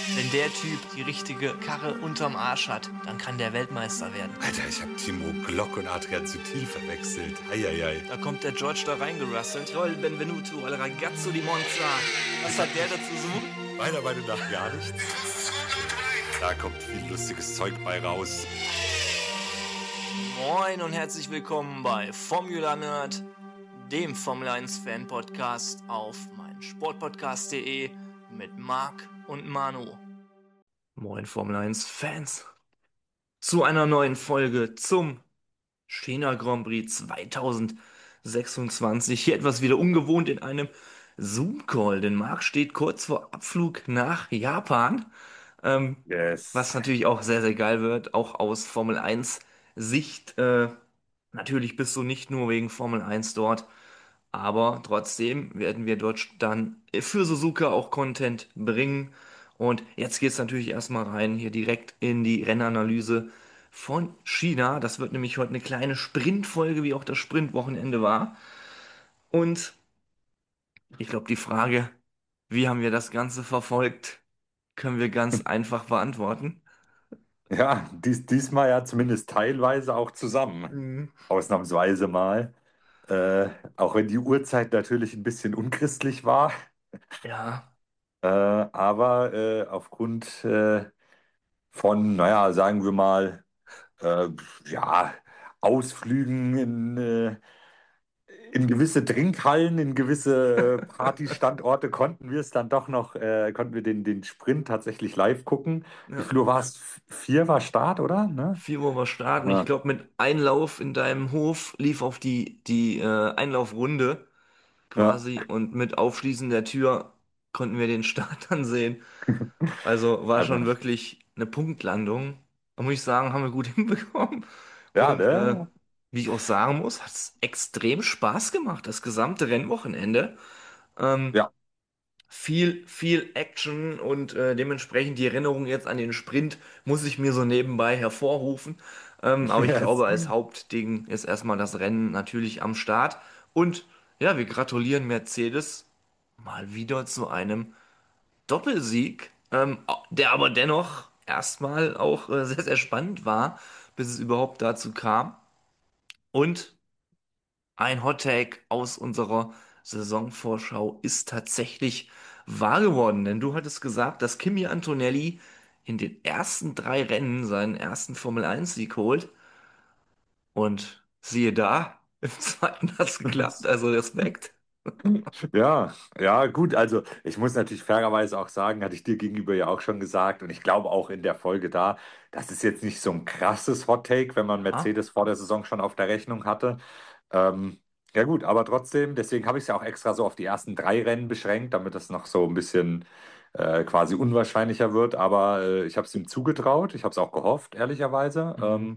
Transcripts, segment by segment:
Wenn der Typ die richtige Karre unterm Arsch hat, dann kann der Weltmeister werden. Alter, ich hab Timo Glock und Adrian Sutil verwechselt. Eieiei. Da kommt der George da reingerasselt. Joel Benvenuto, al ragazzo di Monza. Was hat der dazu suchen? Meiner Meinung nach gar nichts. Da kommt viel lustiges Zeug bei raus. Moin und herzlich willkommen bei Formula Nerd, dem Formel 1 Fan Podcast auf meinsportpodcast.de mit Marc und Manu. Moin Formel 1 Fans. Zu einer neuen Folge zum China Grand Prix 2026. Hier etwas wieder ungewohnt in einem Zoom-Call, denn Marc steht kurz vor Abflug nach Japan. Ähm, Was Yes. natürlich auch sehr, sehr geil wird, auch aus Formel 1 Sicht. Natürlich bist du nicht nur wegen Formel 1 dort, aber trotzdem werden wir dort dann für Suzuka auch Content bringen. Und jetzt geht es natürlich erstmal rein, hier direkt in die Rennanalyse von China. Das wird nämlich heute eine kleine Sprintfolge, wie auch das Sprintwochenende war. Und ich glaube, die Frage, wie haben wir das Ganze verfolgt, können wir ganz einfach beantworten. Ja, diesmal ja zumindest teilweise auch zusammen. Mhm. Ausnahmsweise mal. Auch wenn die Uhrzeit natürlich ein bisschen unchristlich war. Ja, Aber aufgrund von, naja, sagen wir mal, äh, ja, Ausflügen in gewisse Trinkhallen, in gewisse Partystandorte konnten wir den Sprint tatsächlich live gucken. Wie ja. viel Uhr war es? 4 war Start, oder? Ne? 4 Uhr war Start und ich Ja, glaube, mit Einlauf in deinem Hof lief auf die Einlaufrunde ja, quasi und mit Aufschließen der Tür konnten wir den Start dann sehen. Also war also, schon wirklich eine Punktlandung. Da muss ich sagen, haben wir gut hinbekommen. ja, Und ne? wie ich auch sagen muss, hat es extrem Spaß gemacht, das gesamte Rennwochenende. Ähm, Ja, viel Action und dementsprechend die Erinnerung jetzt an den Sprint muss ich mir so nebenbei hervorrufen. Aber ich yes. glaube, als Hauptding ist erstmal das Rennen natürlich am Start. Und ja, wir gratulieren Mercedes mal wieder zu einem Doppelsieg, der aber dennoch erstmal auch sehr, sehr spannend war, bis es überhaupt dazu kam. Und ein Hot Take aus unserer Saisonvorschau ist tatsächlich wahr geworden, denn du hattest gesagt, dass Kimi Antonelli in den ersten 3 Rennen seinen ersten Formel-1-Sieg holt und siehe da, im zweiten hat es geklappt, also Respekt. Ja, ja, gut. Also, ich muss natürlich fairerweise auch sagen, hatte ich dir gegenüber ja auch schon gesagt, und ich glaube auch in der Folge da, das ist jetzt nicht so ein krasses Hot Take, wenn man Ja. Mercedes vor der Saison schon auf der Rechnung hatte. Ähm, ja, gut, aber trotzdem, deswegen habe ich es ja auch extra so auf die ersten 3 Rennen beschränkt, damit das noch so ein bisschen quasi unwahrscheinlicher wird. Aber ich habe es ihm zugetraut, ich habe es auch gehofft, ehrlicherweise. Mhm.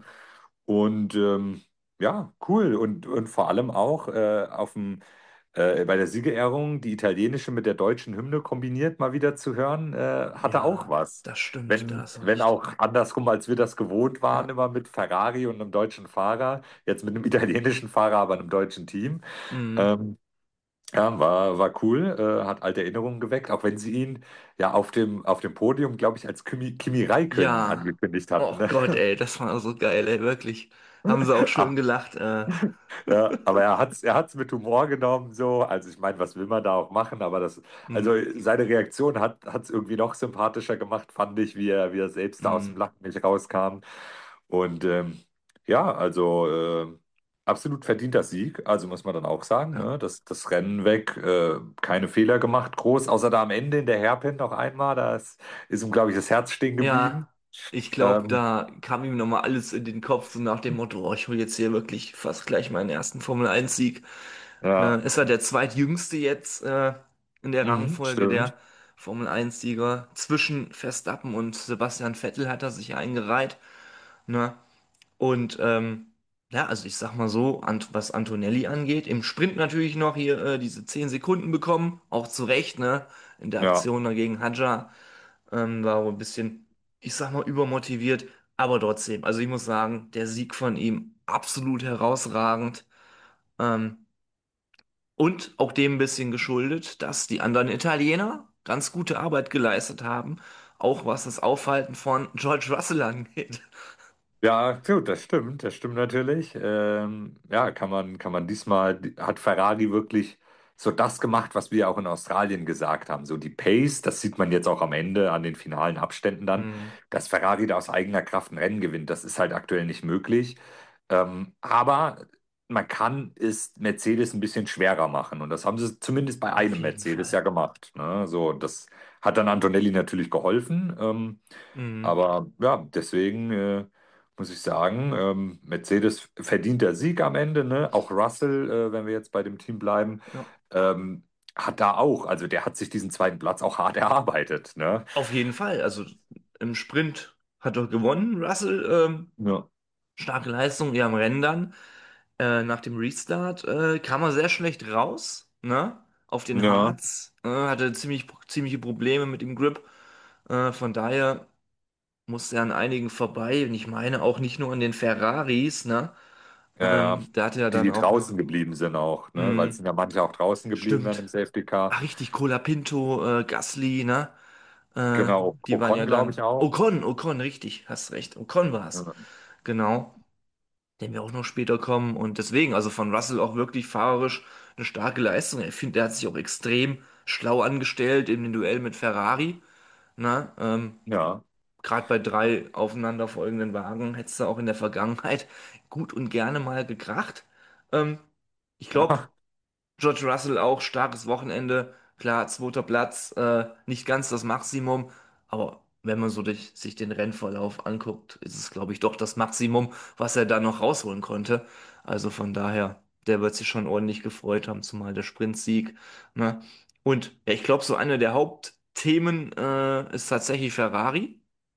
Ja, cool. Und vor allem auch bei der Siegerehrung die italienische mit der deutschen Hymne kombiniert mal wieder zu hören, hatte auch Ja, was. das stimmt, da Wenn, hast du wenn recht. auch andersrum, als wir das gewohnt waren, Ja. immer mit Ferrari und einem deutschen Fahrer, jetzt mit einem italienischen Fahrer, aber einem deutschen Team. Mhm. Ähm, ja, war cool, hat alte Erinnerungen geweckt, auch wenn sie ihn ja auf dem Podium, glaube ich, als Kimi Räikkönen Ja. angekündigt hatten. Oh Ne? Gott, ey, das war so geil, ey, wirklich. Haben sie auch schön gelacht. Ja, aber er hat's mit Humor genommen, so. Also ich meine, was will man da auch machen? Aber also Mhm. seine Reaktion hat's irgendwie noch sympathischer gemacht, fand ich, wie er selbst da aus dem Mhm. Lachen nicht rauskam. Und ja, also absolut verdienter Sieg. Also muss man dann auch sagen, Ja. ne? Das Rennen weg, keine Fehler gemacht, groß, außer da am Ende in der Hairpin noch einmal. Da ist ihm, glaube ich, das Herz stehen geblieben. Ja, ich glaube, Ähm, da kam ihm nochmal alles in den Kopf, so nach dem Motto, oh, ich hole jetzt hier wirklich fast gleich meinen ersten Formel-1-Sieg. ja, Ist er der zweitjüngste jetzt in der Rangfolge stimmt. der Formel-1-Sieger. Zwischen Verstappen und Sebastian Vettel hat er sich eingereiht. Ne? Und ja, also ich sag mal so, was Antonelli angeht, im Sprint natürlich noch hier diese 10 Sekunden bekommen, auch zu Recht, ne? In der Ja. Aktion dagegen Hadjar war wohl ein bisschen, ich sag mal, übermotiviert, aber trotzdem, also ich muss sagen, der Sieg von ihm absolut herausragend. Ähm, und auch dem ein bisschen geschuldet, dass die anderen Italiener ganz gute Arbeit geleistet haben. auch was das Aufhalten von George Russell angeht. Ja, gut, das stimmt natürlich. Ja, kann man diesmal, hat Ferrari wirklich so das gemacht, was wir auch in Australien gesagt haben. So die Pace, das sieht man jetzt auch am Ende an den finalen Abständen dann, Hm, dass Ferrari da aus eigener Kraft ein Rennen gewinnt. Das ist halt aktuell nicht möglich. Aber man kann es Mercedes ein bisschen schwerer machen. Und das haben sie zumindest bei auf einem jeden Mercedes Fall. ja gemacht. Ne? So, das hat dann Antonelli natürlich geholfen. Hm, Aber ja, deswegen muss ich sagen, Mercedes verdient der Sieg am Ende, ne? Auch Russell, wenn wir jetzt bei dem Team bleiben, ja. ähm, hat da auch, also der hat sich diesen zweiten Platz auch hart erarbeitet, ne? Auf jeden Fall. Also im Sprint hat er gewonnen, Russell. Ja, Starke Leistung, ja, am Rennen dann. Nach dem Restart kam er sehr schlecht raus, ne? Auf den ja, Harz. Hatte ziemliche Probleme mit dem Grip. Von daher musste er an einigen vorbei. Und ich meine auch nicht nur an den Ferraris, ne? ja, ja. Da hatte er Die, dann die auch draußen noch. geblieben sind auch, ne? Weil es Mh, sind ja manche auch draußen geblieben dann stimmt. im Safety Car. Ah, richtig, Colapinto, Gasly, ne? Genau, Die waren ja Ocon, glaube ich, dann. auch. Ocon, richtig, hast recht. Ocon war es. Ja, Genau. Den wir auch noch später kommen. Und deswegen, also von Russell auch wirklich fahrerisch eine starke Leistung. Ich finde, der hat sich auch extrem schlau angestellt in dem Duell mit Ferrari. Ne? ja. Gerade bei drei aufeinanderfolgenden Wagen hättest du auch in der Vergangenheit gut und gerne mal gekracht. Ähm, ich glaube, George Russell auch starkes Wochenende. Klar, zweiter Platz, nicht ganz das Maximum, aber wenn man so sich den Rennverlauf anguckt, ist es, glaube ich, doch das Maximum, was er da noch rausholen konnte. Also von daher, der wird sich schon ordentlich gefreut haben, zumal der Sprintsieg. Ne? Und ja, ich glaube, so eine der Hauptthemen ist tatsächlich Ferrari.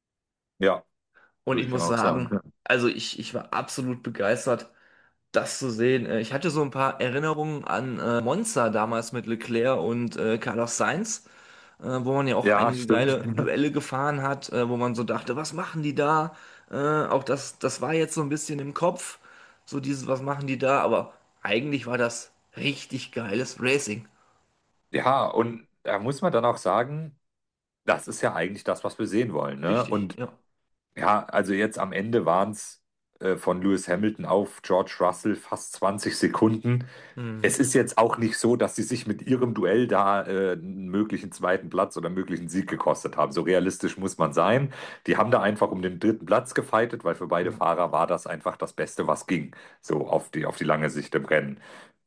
Ja, Und würde ich ich muss auch sagen. sagen, also ich war absolut begeistert, das zu sehen. Ich hatte so ein paar Erinnerungen an Monza damals mit Leclerc und Carlos Sainz, wo man ja auch Ja, einige stimmt. geile Duelle gefahren hat, wo man so dachte, was machen die da? Auch das war jetzt so ein bisschen im Kopf, so dieses, was machen die da? Aber eigentlich war das richtig geiles Racing. Ja, und da muss man dann auch sagen, das ist ja eigentlich das, was wir sehen wollen, ne? Richtig, Und ja. ja, also jetzt am Ende waren es von Lewis Hamilton auf George Russell fast 20 Sekunden. Mhm. Es ist jetzt auch nicht so, dass sie sich mit ihrem Duell da einen möglichen zweiten Platz oder möglichen Sieg gekostet haben. So realistisch muss man sein. Die haben da einfach um den dritten Platz gefightet, weil für beide Ja, Fahrer war das einfach das Beste, was ging, so auf die lange Sicht im Rennen.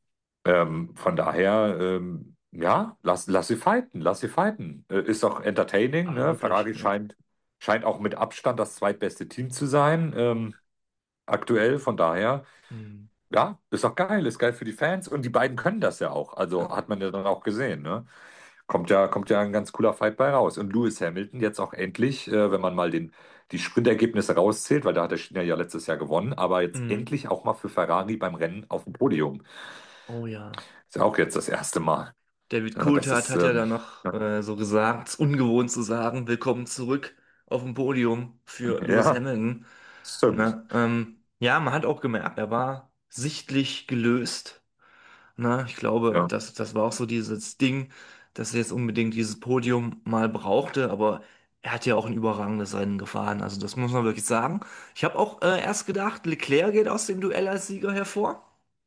Von daher, ja, lass sie fighten, lass sie fighten. Ist doch entertaining, aber ne? wirklich, Ferrari ja. scheint auch mit Abstand das zweitbeste Team zu sein, aktuell. Von daher, Mhm. ja, ist geil für die Fans und die beiden können das ja auch. Also Ja. hat man ja dann auch gesehen, ne? Kommt ja ein ganz cooler Fight bei raus. Und Lewis Hamilton jetzt auch endlich, wenn man mal die Sprintergebnisse rauszählt, weil da hat der China ja letztes Jahr gewonnen, aber jetzt Mhm. endlich auch mal für Ferrari beim Rennen auf dem Podium. Oh ja. Ist ja auch jetzt das erste Mal. David Ja, das Coulthard ist, hat ja dann noch ja, so gesagt, ungewohnt zu sagen, willkommen zurück auf dem Podium für Lewis ja, Hamilton. stimmt. Ne? Ja, man hat auch gemerkt, er war sichtlich gelöst. Ne? Ich glaube, Ja, das war auch so dieses Ding, dass er jetzt unbedingt dieses Podium mal brauchte, aber er hat ja auch ein überragendes Rennen gefahren. Also das muss man wirklich sagen. Ich habe auch erst gedacht, Leclerc geht aus dem Duell als Sieger hervor,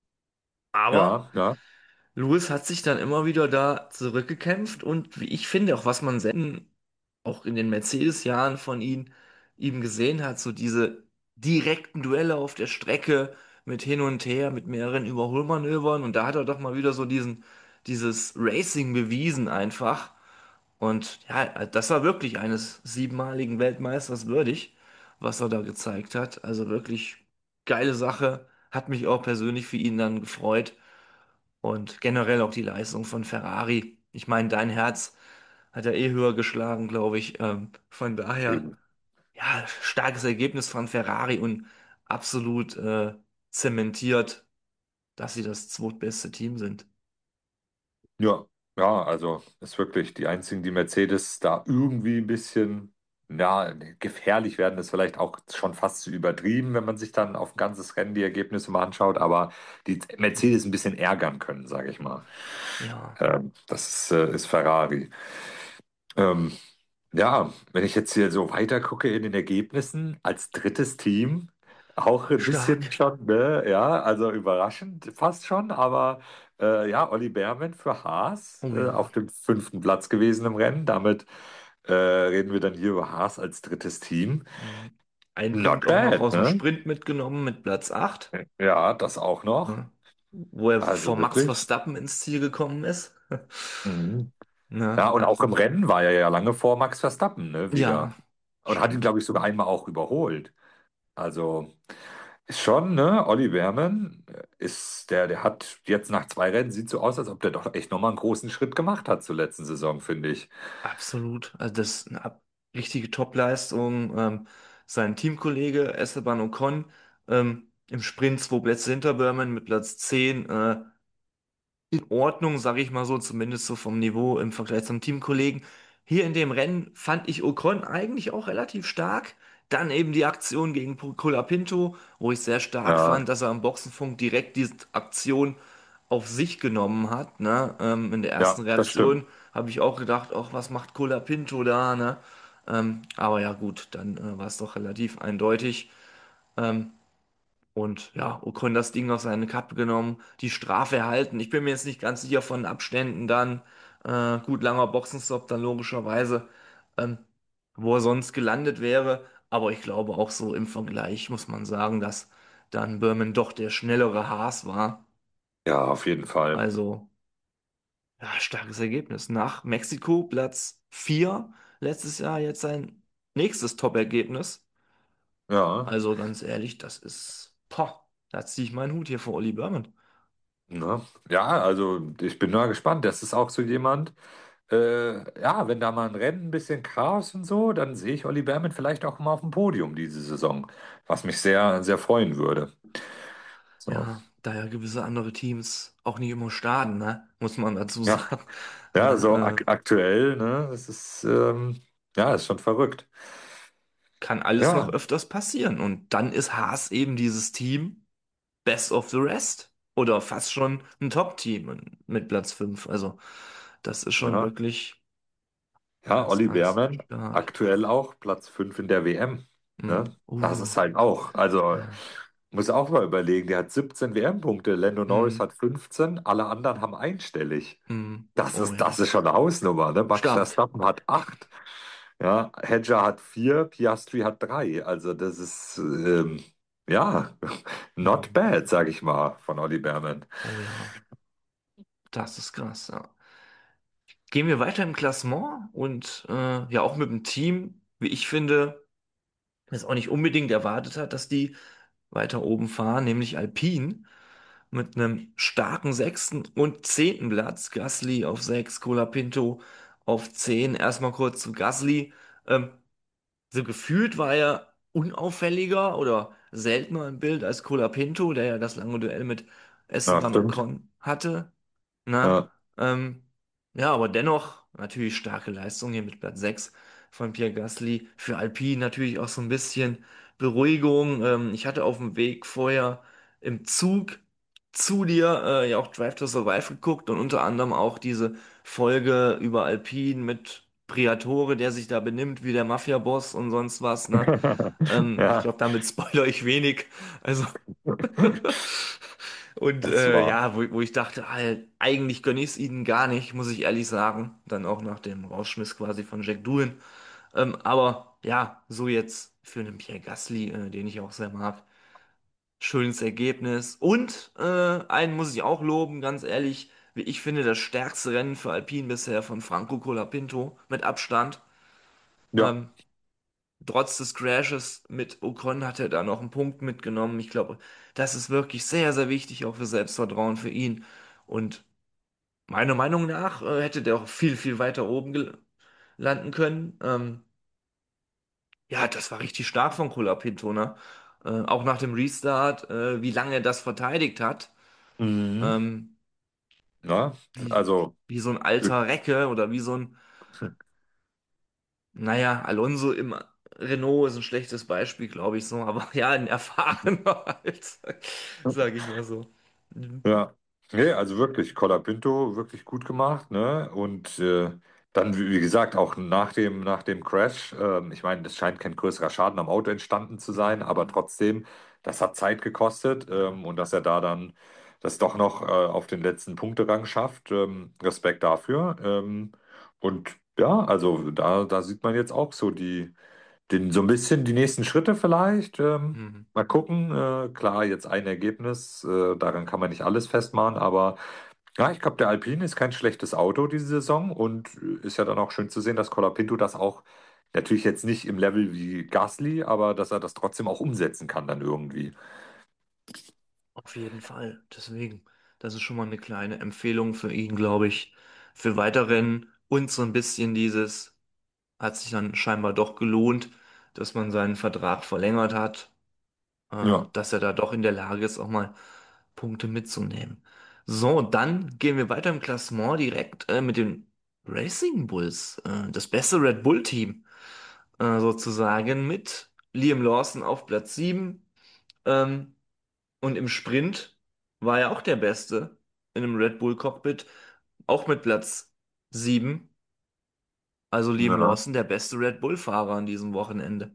aber ja, ja, Lewis hat sich dann immer wieder da zurückgekämpft und wie ich finde, auch was man selten auch in den Mercedes-Jahren von ihm gesehen hat, so diese direkten Duelle auf der Strecke mit hin und her, mit mehreren Überholmanövern und da hat er doch mal wieder so dieses Racing bewiesen einfach und ja, das war wirklich eines siebenmaligen Weltmeisters würdig, was er da gezeigt hat, also wirklich geile Sache, hat mich auch persönlich für ihn dann gefreut. Und generell auch die Leistung von Ferrari. Ich meine, dein Herz hat ja eh höher geschlagen, glaube ich. Von daher, eben. ja, starkes Ergebnis von Ferrari und absolut zementiert, dass sie das zweitbeste Team sind. Ja, ja, also ist wirklich die einzigen, die Mercedes da irgendwie ein bisschen, ja, gefährlich werden, ist vielleicht auch schon fast zu übertrieben, wenn man sich dann auf ein ganzes Rennen die Ergebnisse mal anschaut, aber die Mercedes ein bisschen ärgern können, sage ich mal. Ja, Das ist Ferrari. Ähm, Ja, wenn ich jetzt hier so weiter gucke in den Ergebnissen, als drittes Team, auch ein bisschen Stark. schon, ne? Ja, also überraschend fast schon, aber ja, Olli Behrmann für Haas Oh auf ja. dem fünften Platz gewesen im Rennen. Damit reden wir dann hier über Haas als drittes Team. Mhm. Ein Not Punkt auch noch bad, aus dem ne? Sprint mitgenommen mit Platz 8, Ja, das auch noch. ne? Wo er vor Also Max wirklich. Verstappen ins Ziel gekommen ist. Mhm. Ja, Ne? und auch im Also, Rennen war er ja lange vor Max Verstappen, ne, ja, wieder. Und hat ihn, stimmt. glaube ich, sogar einmal auch überholt. Also ist schon, ne? Olli Behrmann der hat jetzt nach zwei Rennen, sieht so aus, als ob der doch echt nochmal einen großen Schritt gemacht hat zur letzten Saison, finde ich. Absolut. Also das ist eine richtige Top-Leistung. Sein Teamkollege Esteban Ocon im Sprint 2 Plätze hinter Berman mit Platz 10. In Ordnung, sage ich mal so, zumindest so vom Niveau im Vergleich zum Teamkollegen. Hier in dem Rennen fand ich Ocon eigentlich auch relativ stark. Dann eben die Aktion gegen Colapinto, wo ich sehr stark Ja, fand, dass er am Boxenfunk direkt diese Aktion auf sich genommen hat. Ne? In der ersten ja, das stimmt. Reaktion habe ich auch gedacht, ach, was macht Colapinto da? Ne? Aber ja gut, dann war es doch relativ eindeutig. Ähm, und ja, Ocon das Ding auf seine Kappe genommen, die Strafe erhalten. Ich bin mir jetzt nicht ganz sicher von Abständen dann. Gut, langer Boxenstopp dann logischerweise, ähm, wo er sonst gelandet wäre. Aber ich glaube auch so im Vergleich muss man sagen, dass dann Berman doch der schnellere Haas war. Ja, auf jeden Fall. Also, ja, starkes Ergebnis. Nach Mexiko Platz 4 letztes Jahr jetzt sein nächstes Top-Ergebnis. Ja, Also ganz ehrlich, das ist, boah, da ziehe ich meinen Hut hier vor Olli Berman. ne? Ja, also ich bin mal gespannt. Das ist auch so jemand, ja, wenn da mal ein Rennen ein bisschen Chaos und so, dann sehe ich Olli Behrmann vielleicht auch mal auf dem Podium diese Saison, was mich sehr, sehr freuen würde. So. Ja, da ja gewisse andere Teams auch nicht immer starten, ne? Muss man dazu Ja, sagen. ja, so Ne? aktuell, ne, das ist, ja, ist schon verrückt. Kann alles noch Ja, öfters passieren. Und dann ist Haas eben dieses Team Best of the Rest. Oder fast schon ein Top-Team mit Platz 5. Also, das ist schon ja, wirklich ja, ganz, Olli ganz Behrmann, stark. aktuell auch Platz 5 in der WM. Ne? Mm. Das ist halt auch, also Ja. muss auch mal überlegen, der hat 17 WM-Punkte, Lando Norris Mm. hat 15, alle anderen haben einstellig. Mm. Das Oh ist, das ja. ist schon eine Hausnummer. Ne? Max Stark. Verstappen hat 8, ja, Hedger hat 4, Piastri hat 3. Also das ist, ja, not Mm. bad, sag ich mal, von Olli Behrmann. Oh ja. Das ist krass, ja. Gehen wir weiter im Klassement und ja auch mit dem Team, wie ich finde, das auch nicht unbedingt erwartet hat, dass die weiter oben fahren, nämlich Alpine mit einem starken sechsten und zehnten Platz. Gasly auf 6, Colapinto auf 10. Erstmal kurz zu Gasly. Ähm, so gefühlt war er unauffälliger oder seltener im Bild als Colapinto, der ja das lange Duell mit Ja, Esteban stimmt. Ocon hatte. Ne? Ja. Ähm, ja, aber dennoch natürlich starke Leistung hier mit Platz 6 von Pierre Gasly. Für Alpine natürlich auch so ein bisschen Beruhigung. Ich hatte auf dem Weg vorher im Zug zu dir ja auch Drive to Survive geguckt und unter anderem auch diese Folge über Alpine mit Briatore, der sich da benimmt wie der Mafia-Boss und sonst was, ne? Ich Ja, glaube, damit spoilere ich wenig. Also und das war. ja, wo ich dachte, halt, eigentlich gönne ich es ihnen gar nicht, muss ich ehrlich sagen. Dann auch nach dem Rausschmiss quasi von Jack Doohan. Aber ja, so jetzt für einen Pierre Gasly, den ich auch sehr mag. Schönes Ergebnis. Und einen muss ich auch loben, ganz ehrlich, wie ich finde, das stärkste Rennen für Alpine bisher von Franco Colapinto mit Abstand. Ja, Ähm, Trotz des Crashes mit Ocon hat er da noch einen Punkt mitgenommen. Ich glaube, das ist wirklich sehr, sehr wichtig, auch für Selbstvertrauen für ihn. Und meiner Meinung nach hätte der auch viel, viel weiter oben landen können. Ja, das war richtig stark von Colapinto, ne? Auch nach dem Restart, wie lange er das verteidigt hat. mhm. Ähm, Ja, wie, also, wie so ein alter Recke oder wie so ein, naja, Alonso im Renault ist ein schlechtes Beispiel, glaube ich so, aber ja, ein erfahrener halt, sage ich mal so. Mhm. ja. Nee, also wirklich, Colapinto wirklich gut gemacht, ne? Und Dann, wie gesagt, auch nach dem Crash, ich meine, es scheint kein größerer Schaden am Auto entstanden zu sein, aber trotzdem, das hat Zeit gekostet, und dass er da dann das doch noch auf den letzten Punkterang schafft, Respekt dafür. Und ja, also da sieht man jetzt auch so so ein bisschen die nächsten Schritte vielleicht. Mhm. Mal gucken. Klar, jetzt ein Ergebnis, daran kann man nicht alles festmachen, aber ja, ich glaube, der Alpine ist kein schlechtes Auto diese Saison und ist ja dann auch schön zu sehen, dass Colapinto das auch natürlich jetzt nicht im Level wie Gasly, aber dass er das trotzdem auch umsetzen kann dann irgendwie. Auf jeden Fall. Deswegen, das ist schon mal eine kleine Empfehlung für ihn, glaube ich, für Weiterrennen und so ein bisschen dieses, hat sich dann scheinbar doch gelohnt, dass man seinen Vertrag verlängert hat, Ja, dass er da doch in der Lage ist, auch mal Punkte mitzunehmen. So, dann gehen wir weiter im Klassement direkt mit den Racing Bulls, das beste Red Bull Team sozusagen mit Liam Lawson auf Platz 7. Ähm, und im Sprint war er auch der Beste in einem Red Bull Cockpit, auch mit Platz 7. Also Liam ja. Lawson, der beste Red Bull-Fahrer an diesem Wochenende.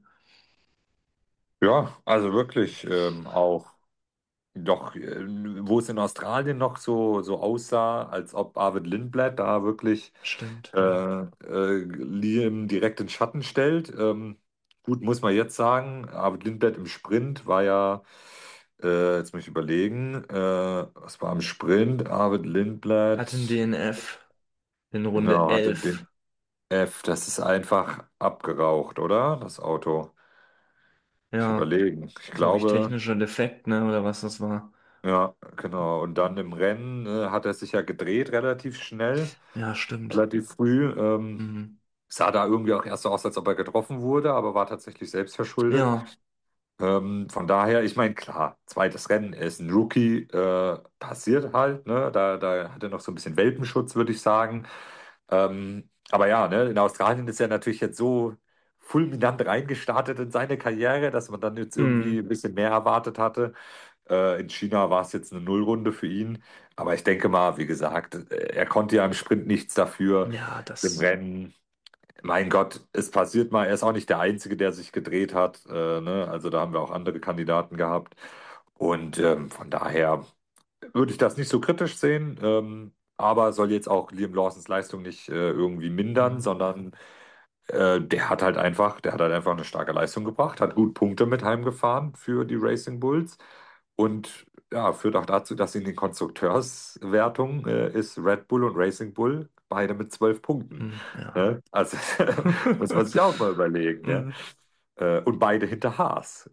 Ja, also wirklich auch. Doch, wo es in Australien noch so aussah, als ob Arvid Lindblad da wirklich Stimmt, ja. Liam direkt in Schatten stellt. Gut, muss man jetzt sagen, Arvid Lindblad im Sprint war ja, jetzt muss ich überlegen, was war im Sprint? Arvid Hat einen Lindblad, DNF in Runde genau, hatte 11. den F, das ist einfach abgeraucht, oder? Das Auto. Ich Ja, überlegen. Ich glaube ich, glaube. technischer Defekt, ne, oder was das war. Ja, genau. Und dann im Rennen hat er sich ja gedreht relativ schnell, Ja, stimmt. relativ früh. Mhm. Sah da irgendwie auch erst so aus, als ob er getroffen wurde, aber war tatsächlich selbst verschuldet. Ja, Von daher, ich meine, klar, zweites Rennen, er ist ein Rookie, passiert halt, ne? Da hat er noch so ein bisschen Welpenschutz, würde ich sagen. Aber ja, ne, in Australien ist er natürlich jetzt so fulminant reingestartet in seine Karriere, dass man dann jetzt irgendwie mhm. ein bisschen mehr erwartet hatte. In China war es jetzt eine Nullrunde für ihn. Aber ich denke mal, wie gesagt, er konnte ja im Sprint nichts dafür. Ja, Im das. Rennen, mein Gott, es passiert mal, er ist auch nicht der Einzige, der sich gedreht hat. Ne? Also da haben wir auch andere Kandidaten gehabt. Und von daher würde ich das nicht so kritisch sehen. Aber soll jetzt auch Liam Lawsons Leistung nicht irgendwie mindern, Mhm. sondern der hat halt einfach eine starke Leistung gebracht, hat gut Punkte mit heimgefahren für die Racing Bulls und ja, führt auch dazu, dass in den Konstrukteurswertungen ist Red Bull und Racing Bull beide mit 12 Punkten. Mhm. Ja. Ne? Also muss man sich auch mal überlegen. Ne? Mhm. Und beide hinter Haas.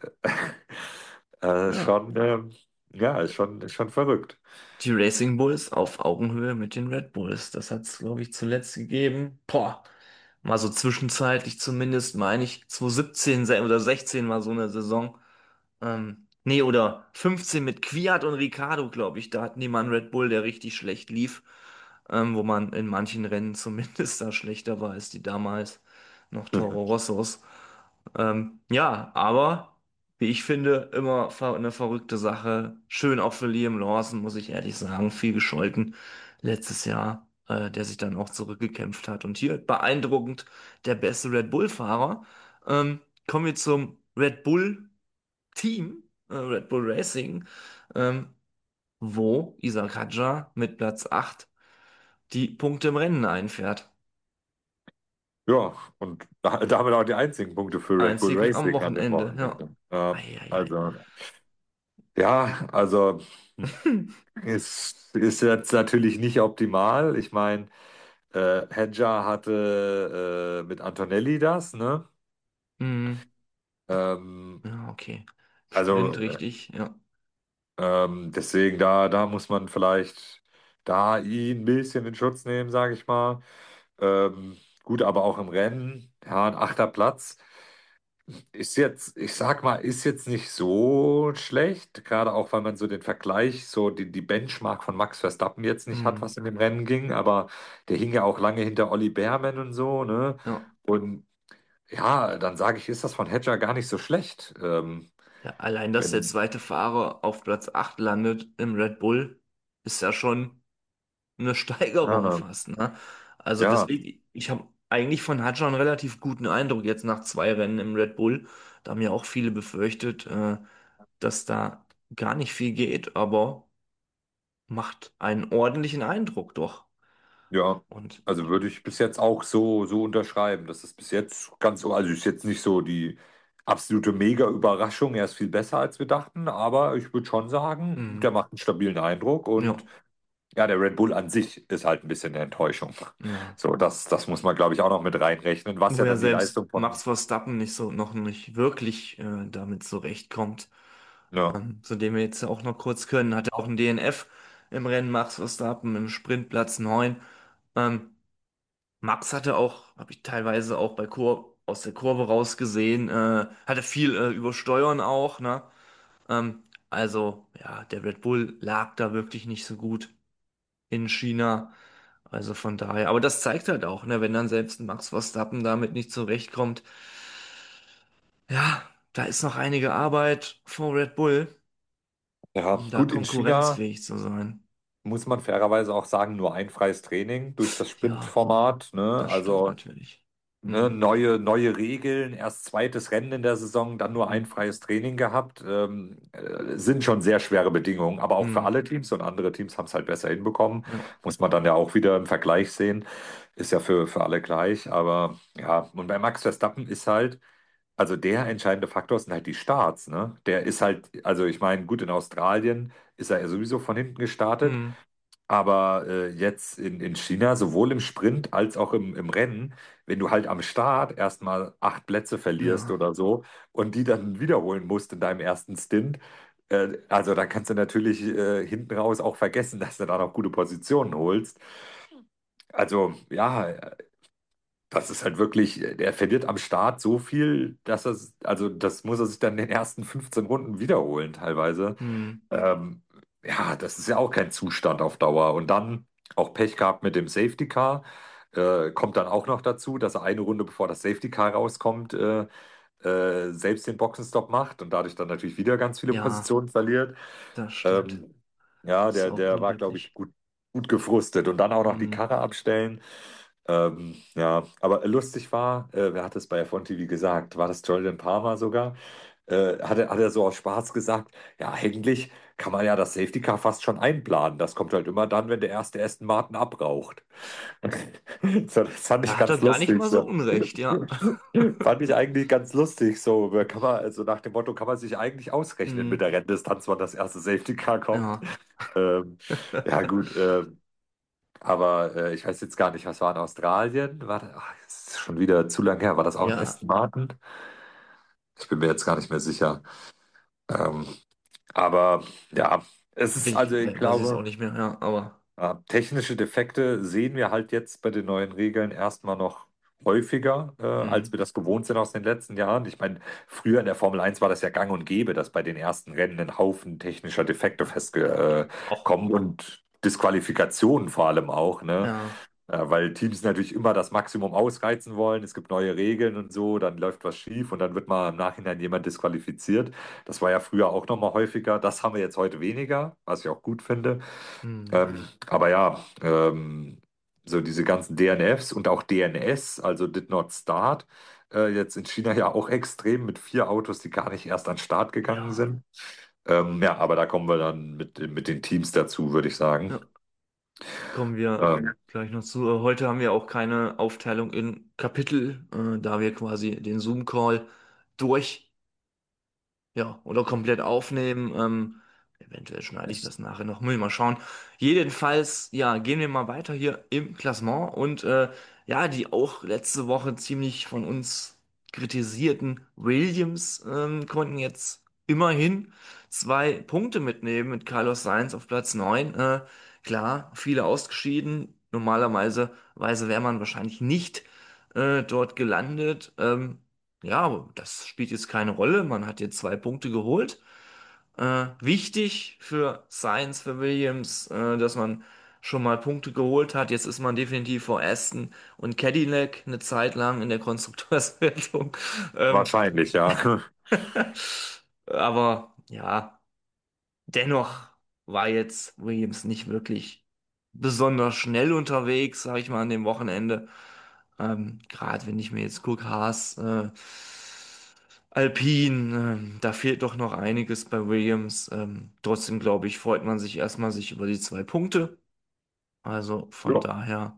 Ja. Schon, ja, ist schon verrückt. Die Racing Bulls auf Augenhöhe mit den Red Bulls. Das hat es, glaube ich, zuletzt gegeben. Boah, mal so zwischenzeitlich zumindest, meine ich, 2017 oder 16 war so eine Saison. Nee, oder 15 mit Kwiat und Ricciardo, glaube ich. Da hatten die mal einen Red Bull, der richtig schlecht lief. Wo man in manchen Rennen zumindest da schlechter war als die damals noch Toro Rossos. Ja, aber wie ich finde, immer eine verrückte Sache. Schön auch für Liam Lawson, muss ich ehrlich sagen. Viel gescholten letztes Jahr, der sich dann auch zurückgekämpft hat. Und hier beeindruckend der beste Red Bull-Fahrer. Kommen wir zum Red Bull Team, Red Bull Racing, ähm, wo Isaac Hadjar mit Platz 8 die Punkte im Rennen einfährt. Ja, und damit auch die einzigen Punkte für Red Bull Einzig am Racing an dem Wochenende, ja. Wochenende. Ja, Eieiei. also, ja, also ist jetzt natürlich nicht optimal. Ich meine, Hedger hatte mit Antonelli das, ne? Hm, Ähm, ja, okay. Sprint, also richtig, ja. deswegen, da muss man vielleicht da ihn ein bisschen in Schutz nehmen, sage ich mal. Gut, aber auch im Rennen, ja, ein achter Platz. Ist jetzt, ich sag mal, ist jetzt nicht so schlecht, gerade auch, weil man so den Vergleich, so die Benchmark von Max Verstappen jetzt nicht hat, Hm, was in dem Rennen ging, aber der hing ja auch lange hinter Olli Bearman und so, ne? ja. Und ja, dann sage ich, ist das von Hedger gar nicht so schlecht. Ja, allein, dass der Wenn, zweite Fahrer auf Platz 8 landet im Red Bull, ist ja schon eine Steigerung ja, fast, ne? Also ja, deswegen. ich habe eigentlich von Hadjar einen relativ guten Eindruck jetzt nach 2 Rennen im Red Bull. Da haben ja auch viele befürchtet, dass da gar nicht viel geht, aber macht einen ordentlichen Eindruck doch. Ja, Und also würde ich bis jetzt auch so unterschreiben. Das ist bis jetzt ganz so, also ist jetzt nicht so die absolute Mega-Überraschung. Er ist viel besser, als wir dachten, aber ich würde schon sagen, der mhm. macht einen stabilen Eindruck und Ja, ja, der Red Bull an sich ist halt ein bisschen eine Enttäuschung. ja. So, das muss man, glaube ich, auch noch mit reinrechnen, was Wo ja ja dann die selbst Leistung von, Max Verstappen nicht so noch nicht wirklich damit zurechtkommt. ja, Zu dem wir jetzt ja auch noch kurz können, hat er auch ein DNF im Rennen, Max Verstappen im Sprint Platz 9. Ähm, Max hatte auch, habe ich teilweise auch bei aus der Kurve raus gesehen, hatte viel übersteuern auch, ne? Also, ja, der Red Bull lag da wirklich nicht so gut in China. Also von daher, aber das zeigt halt auch, ne, wenn dann selbst ein Max Verstappen damit nicht zurechtkommt, ja, da ist noch einige Arbeit vor Red Bull, ja, um da gut, in China konkurrenzfähig zu sein. muss man fairerweise auch sagen, nur ein freies Training durch das Ja, Sprintformat, ne? das stimmt Also natürlich. ne, Hm. neue Regeln, erst zweites Rennen in der Saison, dann nur ein Hm. freies Training gehabt, sind schon sehr schwere Bedingungen, aber auch für Hm. alle Teams und andere Teams haben es halt besser hinbekommen, Ja. muss man dann ja auch wieder im Vergleich sehen, ist ja für alle gleich, aber ja, und bei Max Verstappen ist halt, also der entscheidende Faktor sind halt die Starts, ne? Der ist halt, also ich meine, gut, in Australien ist er ja sowieso von hinten gestartet, Hm. aber jetzt in China, sowohl im Sprint als auch im Rennen, wenn du halt am Start erstmal 8 Plätze verlierst Ja. oder so und die dann wiederholen musst in deinem ersten Stint, also dann kannst du natürlich hinten raus auch vergessen, dass du da noch gute Positionen holst. Also ja, das ist halt wirklich, der verliert am Start so viel, dass er, also das muss er sich dann in den ersten 15 Runden wiederholen teilweise. Hm. Ähm, ja, das ist ja auch kein Zustand auf Dauer. Und dann auch Pech gehabt mit dem Safety Car. Kommt dann auch noch dazu, dass er eine Runde bevor das Safety Car rauskommt, selbst den Boxenstopp macht und dadurch dann natürlich wieder ganz viele Ja, Positionen verliert. das stimmt. Ja, Ist auch der war, glaube ich, unglücklich. gut gefrustet. Und dann auch noch die Hm. Karre abstellen. Ja, aber lustig war, wer hat es bei F1 TV gesagt? War das Jordan Palmer sogar? Hat er so aus Spaß gesagt, ja, eigentlich kann man ja das Safety Car fast schon einplanen. Das kommt halt immer dann, wenn der erste Aston Martin abraucht. So, das fand ich Da hat er ganz gar nicht lustig. mal so So. Unrecht, ja. Fand ich eigentlich ganz lustig. So, kann man, also nach dem Motto, kann man sich eigentlich ausrechnen mit Hm. der Renndistanz, wann das erste Safety Car kommt. Ja. Ähm, ja, gut, aber ich weiß jetzt gar nicht, was war in Australien? Das ist schon wieder zu lange her. War das auch ein Ja, Aston Martin? Ich bin mir jetzt gar nicht mehr sicher. Ähm, aber ja, es ist, also ich weiß ich es auch glaube, nicht mehr, ja, aber technische Defekte sehen wir halt jetzt bei den neuen Regeln erstmal noch häufiger, als hm. wir das gewohnt sind aus den letzten Jahren. Ich meine, früher in der Formel 1 war das ja gang und gäbe, dass bei den ersten Rennen ein Haufen technischer Defekte Auch, festkommen und Disqualifikationen vor allem auch, ne? ja. Weil Teams natürlich immer das Maximum ausreizen wollen. Es gibt neue Regeln und so, dann läuft was schief und dann wird mal im Nachhinein jemand disqualifiziert. Das war ja früher auch noch mal häufiger. Das haben wir jetzt heute weniger, was ich auch gut finde. Hm. Aber ja, so diese ganzen DNFs und auch DNS, also Did Not Start, jetzt in China ja auch extrem mit 4 Autos, die gar nicht erst an den Start gegangen Ja. sind. Ja, aber da kommen wir dann mit den Teams dazu, würde ich sagen. Ja. Kommen wir Ähm, gleich noch zu. Heute haben wir auch keine Aufteilung in Kapitel, da wir quasi den Zoom-Call durch, ja, oder komplett aufnehmen. Eventuell schneide ich das nachher noch. Muss ich mal schauen. Jedenfalls, ja, gehen wir mal weiter hier im Klassement und ja, die auch letzte Woche ziemlich von uns kritisierten Williams konnten jetzt immerhin 2 Punkte mitnehmen mit Carlos Sainz auf Platz 9. Klar, viele ausgeschieden. Normalerweise wäre man wahrscheinlich nicht dort gelandet. Ja, aber das spielt jetzt keine Rolle. Man hat jetzt 2 Punkte geholt. Wichtig für Sainz, für Williams, dass man schon mal Punkte geholt hat. Jetzt ist man definitiv vor Aston und Cadillac eine Zeit lang in der Konstrukteurswertung. Ähm, Wahrscheinlich, ja. aber ja, dennoch war jetzt Williams nicht wirklich besonders schnell unterwegs, sage ich mal, an dem Wochenende. Gerade wenn ich mir jetzt gucke, Haas, Alpine, da fehlt doch noch einiges bei Williams. Trotzdem glaube ich, freut man sich erstmal sich über die 2 Punkte. Also von Ja. daher,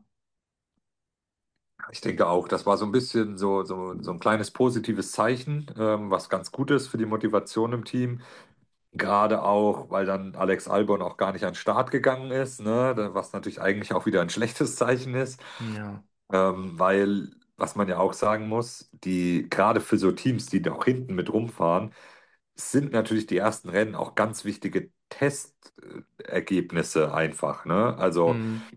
Ich denke auch, das war so ein bisschen so ein kleines positives Zeichen, was ganz gut ist für die Motivation im Team. Gerade auch, weil dann Alex Albon auch gar nicht an den Start gegangen ist, ne? Was natürlich eigentlich auch wieder ein schlechtes Zeichen ist. ja, Weil, was man ja auch sagen muss, die gerade für so Teams, die auch hinten mit rumfahren, sind natürlich die ersten Rennen auch ganz wichtige Testergebnisse einfach, ne? Also hm,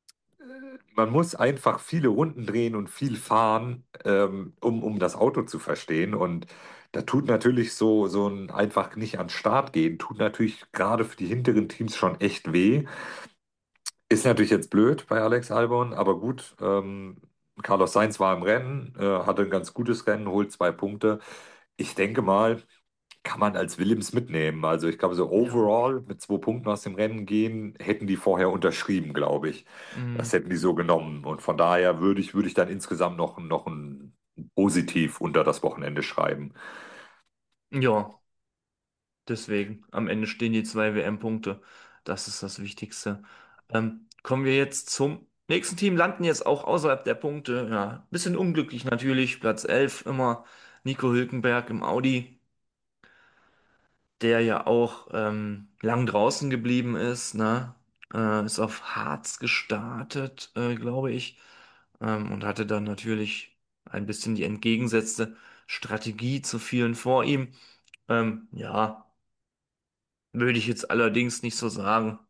man muss einfach viele Runden drehen und viel fahren, um das Auto zu verstehen. Und da tut natürlich so ein einfach nicht an den Start gehen, tut natürlich gerade für die hinteren Teams schon echt weh. Ist natürlich jetzt blöd bei Alex Albon, aber gut. Carlos Sainz war im Rennen, hatte ein ganz gutes Rennen, holt 2 Punkte. Ich denke mal, kann man als Williams mitnehmen. Also ich glaube, so ja, overall mit 2 Punkten aus dem Rennen gehen, hätten die vorher unterschrieben, glaube ich. Das hm, hätten die so genommen. Und von daher würde ich dann insgesamt noch ein Positiv unter das Wochenende schreiben. ja, deswegen. Am Ende stehen die 2 WM-Punkte. Das ist das Wichtigste. Kommen wir jetzt zum nächsten Team, landen jetzt auch außerhalb der Punkte. Ja, bisschen unglücklich natürlich. Platz 11 immer Nico Hülkenberg im Audi, der ja auch lang draußen geblieben ist, ne? Ist auf Harz gestartet, glaube ich, und hatte dann natürlich ein bisschen die entgegengesetzte Strategie zu vielen vor ihm. Ja, würde ich jetzt allerdings nicht so sagen.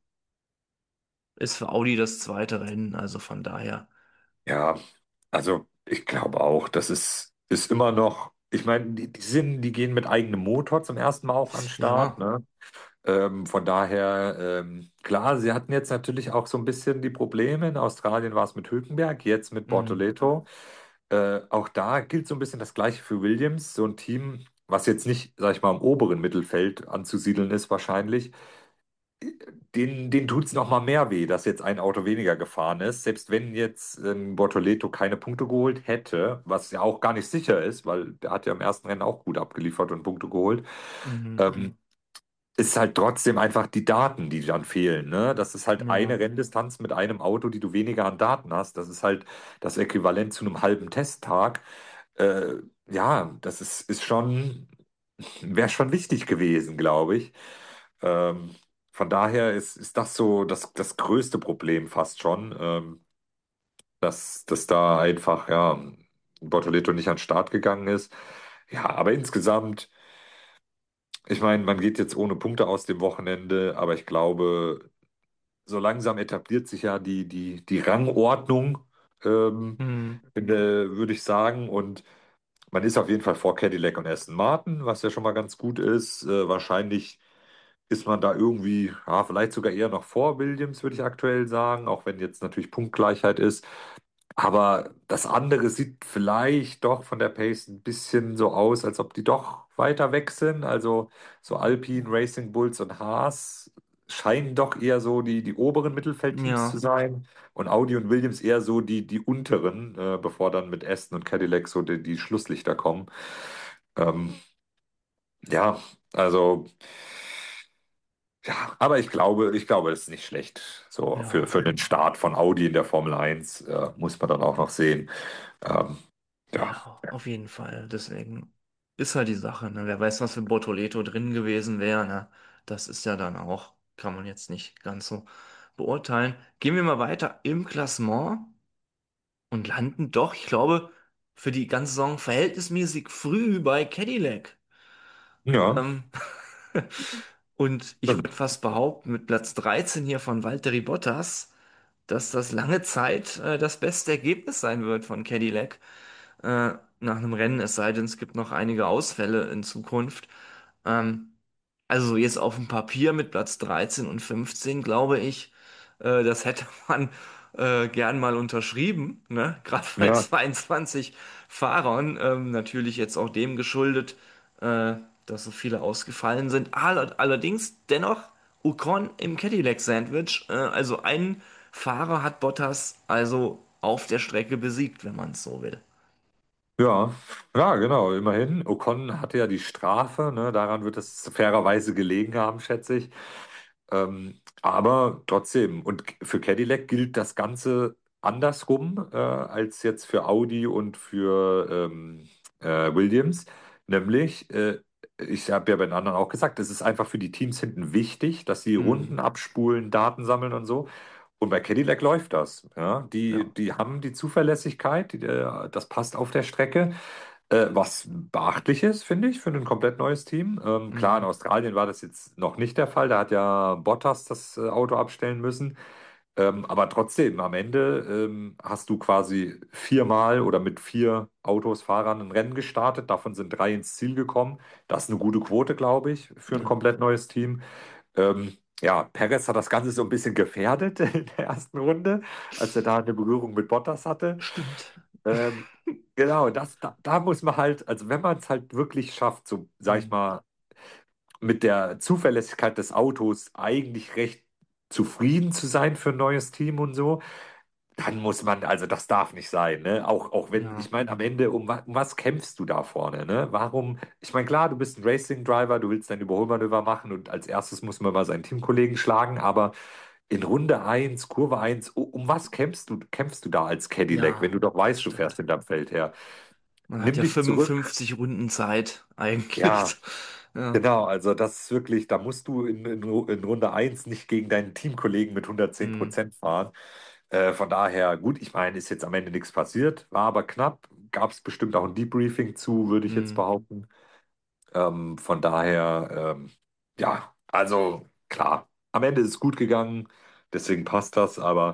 Ist für Audi das zweite Rennen, also von daher, Ja, also ich glaube auch, ist immer noch, ich meine, die gehen mit eigenem Motor zum ersten Mal auch an den Start, ja, ne? Von daher, klar, sie hatten jetzt natürlich auch so ein bisschen die Probleme. In Australien war es mit Hülkenberg, jetzt mit hm, Bortoleto. Auch da gilt so ein bisschen das Gleiche für Williams, so ein Team, was jetzt nicht, sag ich mal, im oberen Mittelfeld anzusiedeln ist wahrscheinlich. Denen tut es noch mal mehr weh, dass jetzt ein Auto weniger gefahren ist. Selbst wenn jetzt Bortoleto keine Punkte geholt hätte, was ja auch gar nicht sicher ist, weil der hat ja im ersten Rennen auch gut abgeliefert und Punkte geholt. mhm, Ähm, ist halt trotzdem einfach die Daten, die dann fehlen, ne? Das ist halt eine ja, Renndistanz mit einem Auto, die du weniger an Daten hast. Das ist halt das Äquivalent zu einem halben Testtag. Äh, ja, ist schon, wäre schon wichtig gewesen, glaube ich. Ähm, von daher ist das so das größte Problem fast schon, dass da einfach, ja, Bortoleto nicht an den Start gegangen ist. Ja, aber insgesamt. Ich meine, man geht jetzt ohne Punkte aus dem Wochenende, aber ich glaube, so langsam etabliert sich ja die Rangordnung, hm, würde ich sagen. Und man ist auf jeden Fall vor Cadillac und Aston Martin, was ja schon mal ganz gut ist. Wahrscheinlich ist man da irgendwie, ja, vielleicht sogar eher noch vor Williams, würde ich aktuell sagen, auch wenn jetzt natürlich Punktgleichheit ist. Aber das andere sieht vielleicht doch von der Pace ein bisschen so aus, als ob die doch weiter weg sind. Also so Alpine, Racing Bulls und Haas scheinen doch eher so die oberen Mittelfeldteams zu ja, sein. Und Audi und Williams eher so die unteren, bevor dann mit Aston und Cadillac so die Schlusslichter kommen. Ähm, ja, also. Ja, aber ich glaube, das ist nicht schlecht. So ja. für den Start von Audi in der Formel 1 muss man dann auch noch sehen. Ähm, ja, Ja, auf jeden Fall. Deswegen ist halt die Sache, ne? Wer weiß, was für Bortoleto drin gewesen wäre, ne? Das ist ja dann auch, kann man jetzt nicht ganz so beurteilen. Gehen wir mal weiter im Klassement und landen doch, ich glaube, für die ganze Saison verhältnismäßig früh bei Cadillac. ja, Ähm, und ich würde stimmt. fast behaupten, mit Platz 13 hier von Valtteri Bottas, dass das lange Zeit das beste Ergebnis sein wird von Cadillac nach einem Rennen, es sei denn, es gibt noch einige Ausfälle in Zukunft. Ähm, also jetzt auf dem Papier mit Platz 13 und 15, glaube ich, das hätte man gern mal unterschrieben, ne? Gerade bei Ja, 22 Fahrern, natürlich jetzt auch dem geschuldet, äh, dass so viele ausgefallen sind. Allerdings dennoch Ocon im Cadillac Sandwich, also ein Fahrer hat Bottas also auf der Strecke besiegt, wenn man es so will. Ja, ja, genau, immerhin. Ocon hatte ja die Strafe, ne? Daran wird es fairerweise gelegen haben, schätze ich. Aber trotzdem, und für Cadillac gilt das Ganze andersrum als jetzt für Audi und für Williams. Nämlich, ich habe ja bei den anderen auch gesagt, es ist einfach für die Teams hinten wichtig, dass sie Runden Hm, abspulen, Daten sammeln und so. Und bei Cadillac läuft das. Ja? ja. Die haben die Zuverlässigkeit, das passt auf der Strecke. Was beachtlich ist, finde ich, für ein komplett neues Team. Klar, in Hm, Australien war das jetzt noch nicht der Fall. Da hat ja Bottas das Auto abstellen müssen. Aber trotzdem, am Ende hast du quasi viermal oder mit vier Autos, Fahrern ein Rennen gestartet. Davon sind drei ins Ziel gekommen. Das ist eine gute Quote, glaube ich, für ein ja. komplett neues Team. Ja, Perez hat das Ganze so ein bisschen gefährdet in der ersten Runde, als er da eine Berührung mit Bottas hatte. Stimmt. Ähm, genau, da muss man halt, also wenn man es halt wirklich schafft, so, sag ich Hm, mal, mit der Zuverlässigkeit des Autos eigentlich recht zufrieden zu sein für ein neues Team und so, dann muss man, also das darf nicht sein, ne? Auch wenn, ja, ich meine, am Ende, um was kämpfst du da vorne, ne? Warum, ich meine, klar, du bist ein Racing-Driver, du willst dein Überholmanöver machen und als erstes muss man mal seinen Teamkollegen schlagen, aber in Runde eins, Kurve eins, um was kämpfst du da als Cadillac, wenn ja, du doch das weißt, du fährst stimmt. hinterm Feld her? Man hat Nimm ja dich zurück. 55 Runden Zeit, Ja, eigentlich. Ja. genau, also das ist wirklich, da musst du in Runde eins nicht gegen deinen Teamkollegen mit Hm, 110% fahren. Von daher, gut, ich meine, ist jetzt am Ende nichts passiert, war aber knapp. Gab es bestimmt auch ein Debriefing zu, würde ich jetzt hm. behaupten. Von daher, ja, also klar, am Ende ist es gut gegangen, deswegen passt das, aber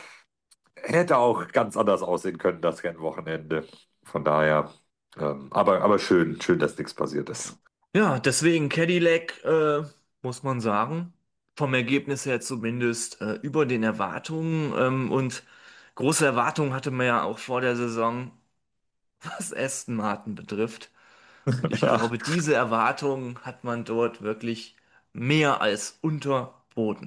hätte auch ganz anders aussehen können, das Rennwochenende. Von daher, aber schön, dass nichts passiert ist. Ja, deswegen Cadillac, muss man sagen, vom Ergebnis her zumindest über den Erwartungen. Und große Erwartungen hatte man ja auch vor der Saison, was Aston Martin betrifft. Und ich Ja. glaube, diese Erwartungen hat man dort wirklich mehr als unterboten.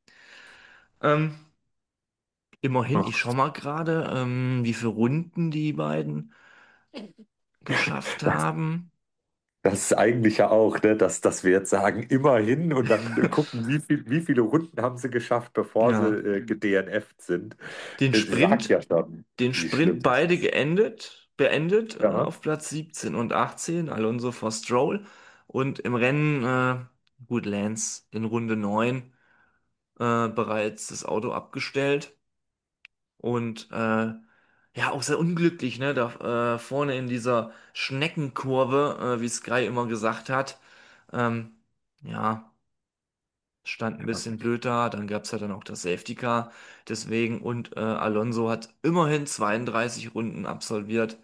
Ähm, immerhin, ich schaue mal gerade, wie viele Runden die beiden geschafft Das, haben. das ist eigentlich ja auch, ne, dass wir jetzt sagen, immerhin und dann gucken, wie viele Runden haben sie geschafft, bevor sie Ja, gedNF'd sind. den Das sagt Sprint ja schon, den wie Sprint schlimm das beide ist. beendet Ja, auf Platz 17 und 18, Alonso vor Stroll. Und im Rennen, gut, Lance in Runde 9 bereits das Auto abgestellt. Und ja, auch sehr unglücklich, ne? Da vorne in dieser Schneckenkurve, wie Sky immer gesagt hat. Ähm, ja, stand ein bisschen blöd da. Dann gab es ja dann auch das Safety Car. Deswegen, und Alonso hat immerhin 32 Runden absolviert.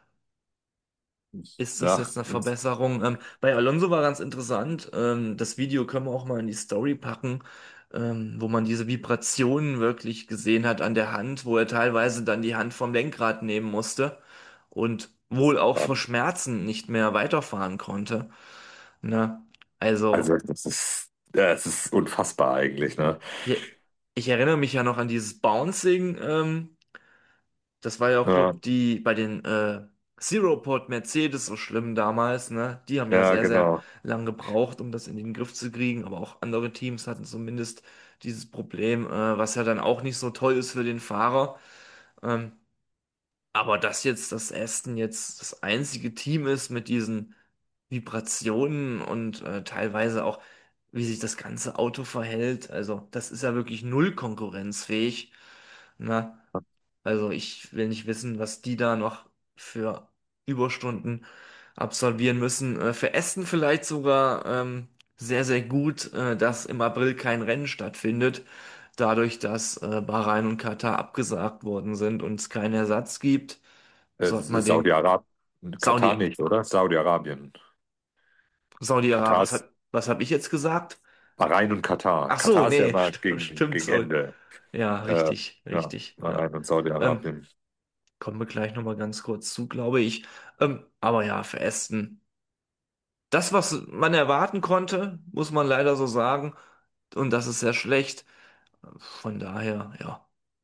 Ist das ja, jetzt eine Verbesserung? Bei Alonso war ganz interessant. Das Video können wir auch mal in die Story packen, wo man diese Vibrationen wirklich gesehen hat an der Hand, wo er teilweise dann die Hand vom Lenkrad nehmen musste und wohl auch vor Schmerzen nicht mehr weiterfahren konnte. Ne? Also, also das ist unfassbar eigentlich, ne? ich, ich erinnere mich ja noch an dieses Bouncing. Das war ja auch, Ja, glaub, die bei den Zero-Pod Mercedes so schlimm damals, ne? Die haben ja ja, sehr, sehr genau. lang gebraucht, um das in den Griff zu kriegen, aber auch andere Teams hatten zumindest dieses Problem, was ja dann auch nicht so toll ist für den Fahrer. Ähm, aber dass jetzt das Aston jetzt das einzige Team ist mit diesen Vibrationen und teilweise auch, wie sich das ganze Auto verhält, also das ist ja wirklich null konkurrenzfähig. Ne? Also ich will nicht wissen, was die da noch für Überstunden absolvieren müssen. Für Aston vielleicht sogar sehr, sehr gut, dass im April kein Rennen stattfindet, dadurch, dass Bahrain und Katar abgesagt worden sind und es keinen Ersatz gibt. Sollte man den Saudi-Arabien, Katar Saudi, nicht, oder? Saudi-Arabien. Saudi-Arabien, Katar ist was hab ich jetzt gesagt? Bahrain und Katar. Ach so, Katar ist ja nee, immer stimmt, gegen sorry. Ende. Ja, Äh, richtig, ja, richtig, ja. Bahrain und Ähm, Saudi-Arabien. kommen wir gleich nochmal ganz kurz zu, glaube ich. Aber ja, für Aston. Das, was man erwarten konnte, muss man leider so sagen. Und das ist sehr schlecht. Von daher, ja.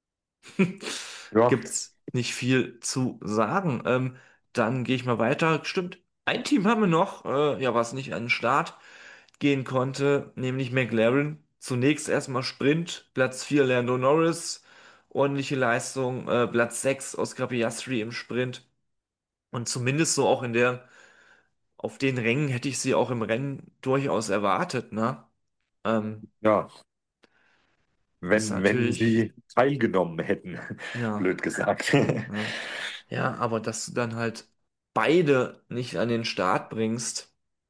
Ja, Gibt's nicht viel zu sagen. Dann gehe ich mal weiter. Stimmt, ein Team haben wir noch, ja, was nicht an den Start gehen konnte, nämlich McLaren. Zunächst erstmal Sprint, Platz 4 Lando Norris, ordentliche Leistung, Platz 6 Oscar Piastri im Sprint. Und zumindest so auch auf den Rängen hätte ich sie auch im Rennen durchaus erwartet, ne? Ähm, ja, ist wenn natürlich, sie teilgenommen hätten, ja, blöd gesagt. ne? Ja, aber dass du dann halt beide nicht an den Start bringst,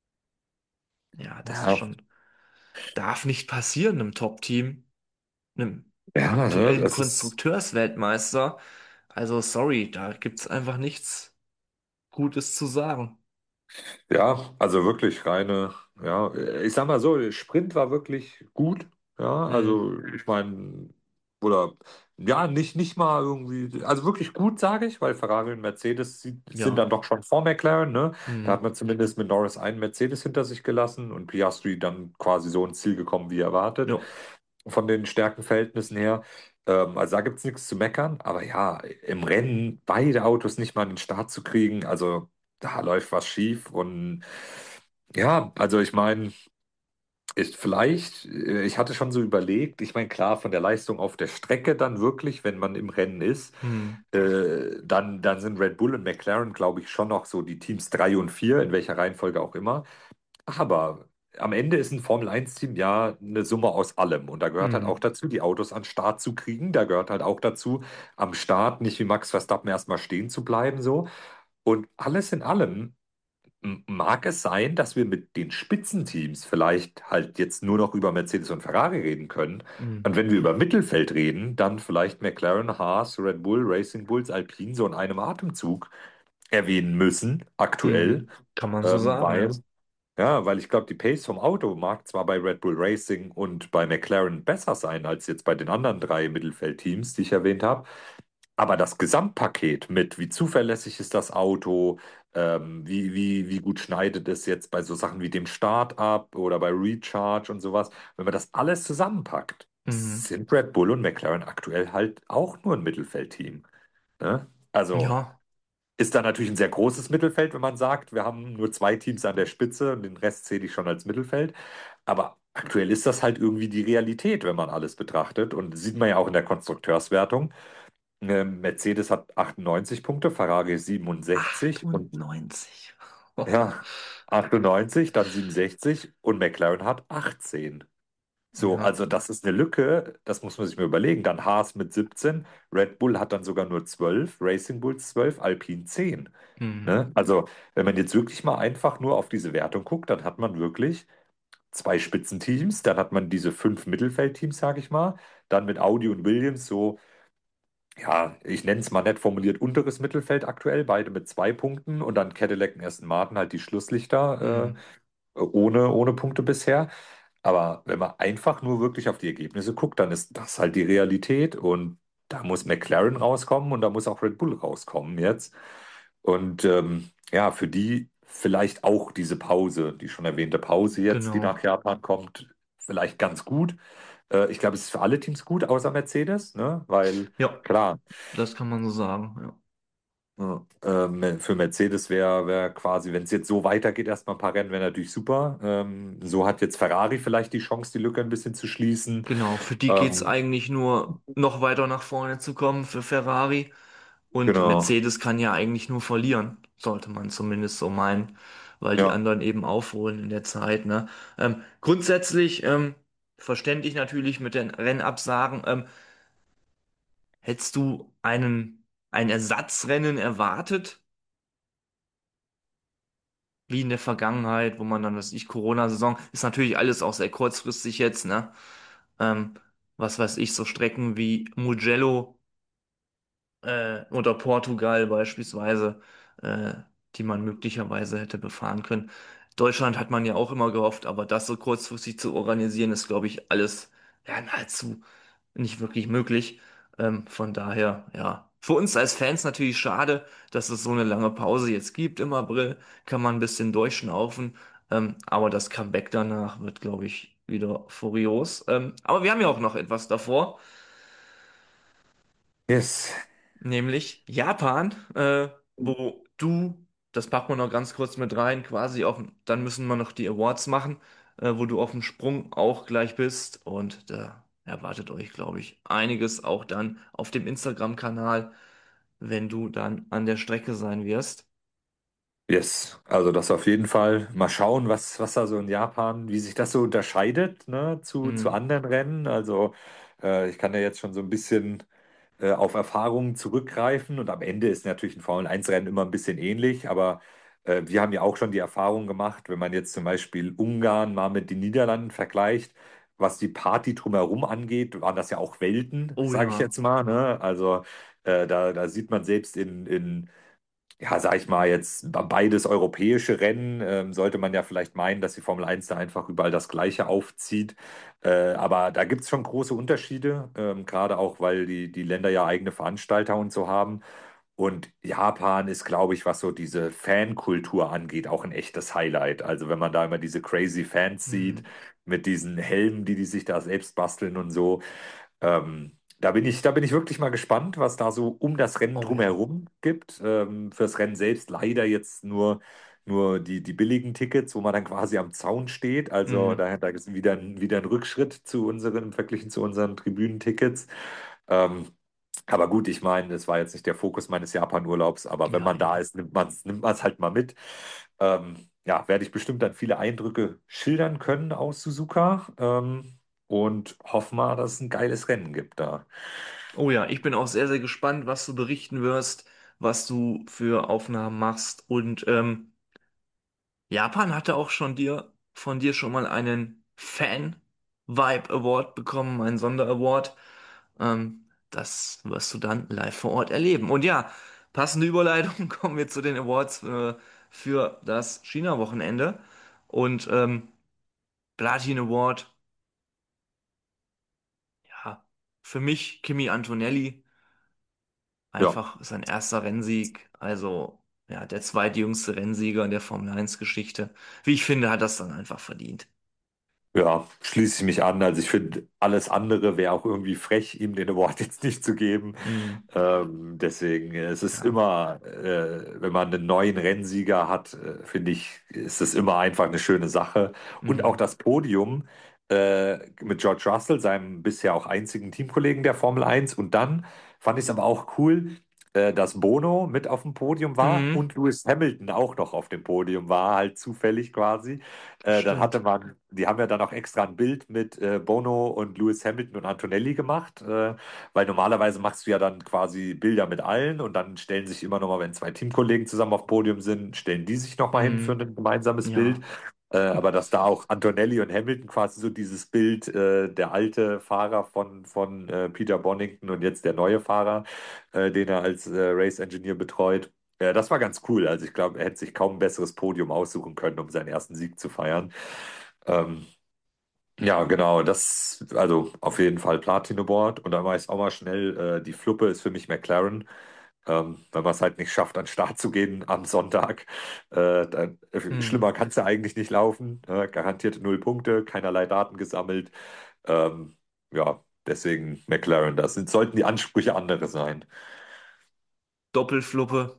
ja, das ist Ja, schon, darf nicht passieren im Top-Team, einem ja, ne, aktuellen das ist. Konstrukteursweltmeister. Also, sorry, da gibt's einfach nichts Gutes zu sagen. Ja, also wirklich reine, ja, ich sag mal so, der Sprint war wirklich gut, ja, Hm, also ich meine, oder ja, nicht mal irgendwie, also wirklich gut, sage ich, weil Ferrari und Mercedes sind ja, dann doch schon vor McLaren, ne? Da hm, hat man zumindest mit Norris einen Mercedes hinter sich gelassen und Piastri dann quasi so ins Ziel gekommen, wie erwartet, ja, von den Stärkenverhältnissen her. Also da gibt es nichts zu meckern, aber ja, im Rennen beide Autos nicht mal an den Start zu kriegen, also da läuft was schief und ja, also ich meine, ist vielleicht, ich hatte schon so überlegt, ich meine, klar, von der Leistung auf der Strecke dann wirklich, wenn man im Rennen ist, hm, dann sind Red Bull und McLaren, glaube ich, schon noch so die Teams 3 und 4, in welcher Reihenfolge auch immer. Aber am Ende ist ein Formel-1-Team ja eine Summe aus allem. Und da gehört halt auch hm, dazu, die Autos an den Start zu kriegen. Da gehört halt auch dazu, am Start nicht wie Max Verstappen erstmal stehen zu bleiben, so. Und alles in allem mag es sein, dass wir mit den Spitzenteams vielleicht halt jetzt nur noch über Mercedes und Ferrari reden können. hm, Und wenn wir über Mittelfeld reden, dann vielleicht McLaren, Haas, Red Bull, Racing Bulls, Alpine so in einem Atemzug erwähnen müssen, aktuell. hm. Kann man so sagen, Weil, ja. ja, weil ich glaube, die Pace vom Auto mag zwar bei Red Bull Racing und bei McLaren besser sein als jetzt bei den anderen drei Mittelfeldteams, die ich erwähnt habe. Aber das Gesamtpaket mit, wie zuverlässig ist das Auto, wie gut schneidet es jetzt bei so Sachen wie dem Start ab oder bei Recharge und sowas, wenn man das alles zusammenpackt, Hm. sind Red Bull und McLaren aktuell halt auch nur ein Mittelfeldteam. Ne? Also Ja, ist da natürlich ein sehr großes Mittelfeld, wenn man sagt, wir haben nur zwei Teams an der Spitze und den Rest zähle ich schon als Mittelfeld. Aber aktuell ist das halt irgendwie die Realität, wenn man alles betrachtet. Und sieht man ja auch in der Konstrukteurswertung. Mercedes hat 98 Punkte, Ferrari 67 und 98. ja, 98, dann 67 und McLaren hat 18. So, Ja, also das ist eine Lücke, das muss man sich mal überlegen. Dann Haas mit 17, Red Bull hat dann sogar nur 12, Racing Bulls 12, Alpine 10. hm, Ne? Also, wenn man jetzt wirklich mal einfach nur auf diese Wertung guckt, dann hat man wirklich zwei Spitzenteams, dann hat man diese fünf Mittelfeldteams, sage ich mal, dann mit Audi und Williams so, ja, ich nenne es mal nett formuliert, unteres Mittelfeld aktuell, beide mit 2 Punkten und dann Cadillac und Aston Martin halt die Schlusslichter hm, ohne Punkte bisher. Aber wenn man einfach nur wirklich auf die Ergebnisse guckt, dann ist das halt die Realität und da muss McLaren rauskommen und da muss auch Red Bull rauskommen jetzt. Und ja, für die vielleicht auch diese Pause, die schon erwähnte Pause jetzt, die nach genau. Japan kommt, vielleicht ganz gut. Ich glaube, es ist für alle Teams gut, außer Mercedes, ne? Weil Ja, klar, das kann man so sagen, ja. ja, für Mercedes wäre quasi, wenn es jetzt so weitergeht, erstmal ein paar Rennen, wäre natürlich super. So hat jetzt Ferrari vielleicht die Chance, die Lücke ein bisschen zu schließen. Genau, für die geht's Ähm, eigentlich nur noch weiter nach vorne zu kommen für Ferrari. Und genau, Mercedes kann ja eigentlich nur verlieren, sollte man zumindest so meinen, weil die ja. anderen eben aufholen in der Zeit, ne? Grundsätzlich, verständlich natürlich mit den Rennabsagen. Hättest du ein Ersatzrennen erwartet, wie in der Vergangenheit, wo man dann, was ich, Corona-Saison, ist natürlich alles auch sehr kurzfristig jetzt, ne? Ähm, was weiß ich, so Strecken wie Mugello oder Portugal beispielsweise, äh, die man möglicherweise hätte befahren können. Deutschland hat man ja auch immer gehofft, aber das so kurzfristig zu organisieren, ist, glaube ich, alles ja, nahezu nicht wirklich möglich. Von daher, ja, für uns als Fans natürlich schade, dass es so eine lange Pause jetzt gibt im April. Kann man ein bisschen durchschnaufen, aber das Comeback danach wird, glaube ich, wieder furios. Aber wir haben ja auch noch etwas davor. Yes. nämlich Japan, wo du, das packen wir noch ganz kurz mit rein, quasi dann müssen wir noch die Awards machen, wo du auf dem Sprung auch gleich bist und da erwartet euch, glaube ich, einiges auch dann auf dem Instagram-Kanal, wenn du dann an der Strecke sein wirst. Yes, also das auf jeden Fall. Mal schauen, was da so in Japan, wie sich das so unterscheidet, ne, zu Mhm. anderen Rennen. Also ich kann ja jetzt schon so ein bisschen auf Erfahrungen zurückgreifen und am Ende ist natürlich ein Formel-1-Rennen immer ein bisschen ähnlich, aber wir haben ja auch schon die Erfahrung gemacht, wenn man jetzt zum Beispiel Ungarn mal mit den Niederlanden vergleicht, was die Party drumherum angeht, waren das ja auch Welten, Oh sage ich ja. jetzt mal, ne? Also da sieht man selbst in ja, sag ich mal, jetzt beides europäische Rennen, sollte man ja vielleicht meinen, dass die Formel 1 da einfach überall das Gleiche aufzieht. Aber da gibt es schon große Unterschiede, gerade auch, weil die Länder ja eigene Veranstalter und so haben. Und Japan ist, glaube ich, was so diese Fankultur angeht, auch ein echtes Highlight. Also wenn man da immer diese crazy Fans sieht, Mhm. mit diesen Helmen, die sich da selbst basteln und so. Da bin ich wirklich mal gespannt, was da so um das Rennen Oh ja. drumherum gibt. Fürs Rennen selbst leider jetzt nur die billigen Tickets, wo man dann quasi am Zaun steht. Also Mhm. da ist wieder ein Rückschritt verglichen zu unseren Tribünentickets. Ähm, aber gut, ich meine, das war jetzt nicht der Fokus meines Japan-Urlaubs, aber wenn man da Nein. ist, nimmt man es halt mal mit. Ja, werde ich bestimmt dann viele Eindrücke schildern können aus Suzuka. Und hoffe mal, dass es ein geiles Rennen gibt da. Oh ja, ich bin auch sehr, sehr gespannt, was du berichten wirst, was du für Aufnahmen machst. Und Japan hatte auch von dir schon mal einen Fan-Vibe Award bekommen, einen Sonderaward. Das wirst du dann live vor Ort erleben. Und ja, passende Überleitung, kommen wir zu den Awards für das China-Wochenende. Und Platin Award, ja, für mich Kimi Antonelli. Ja, Einfach sein erster Rennsieg, also ja, der zweitjüngste Rennsieger in der Formel 1 Geschichte. Wie ich finde, hat das dann einfach verdient. ja, schließe ich mich an. Also ich finde, alles andere wäre auch irgendwie frech, ihm den Award jetzt nicht zu geben. Mhm. Deswegen, es ist Ja. immer, wenn man einen neuen Rennsieger hat, finde ich, ist es immer einfach eine schöne Sache. Und auch Mhm. das Podium mit George Russell, seinem bisher auch einzigen Teamkollegen der Formel 1. Und dann fand ich es aber auch cool, dass Bono mit auf dem Podium war Mhm. und Lewis Hamilton auch noch auf dem Podium war, halt zufällig quasi. Dann hatte Stimmt. man, die haben ja dann auch extra ein Bild mit Bono und Lewis Hamilton und Antonelli gemacht, weil normalerweise machst du ja dann quasi Bilder mit allen und dann stellen sich immer nochmal, wenn zwei Teamkollegen zusammen auf Podium sind, stellen die sich nochmal hin für Mhm. ein gemeinsames Bild. Ja. Aber dass da auch Antonelli und Hamilton quasi so dieses Bild, der alte Fahrer von Peter Bonington und jetzt der neue Fahrer, den er als Race Engineer betreut, das war ganz cool. Also ich glaube, er hätte sich kaum ein besseres Podium aussuchen können, um seinen ersten Sieg zu feiern. Ähm, ja, genau, das, also auf jeden Fall Platin Award. Und dann war ich auch mal schnell, die Fluppe ist für mich McLaren. Wenn man es halt nicht schafft, an den Start zu gehen am Sonntag, Mhm. schlimmer kann es ja eigentlich nicht laufen. Garantierte null Punkte, keinerlei Daten gesammelt. Ähm, ja, deswegen McLaren, sollten die Ansprüche andere sein. Doppelfluppe.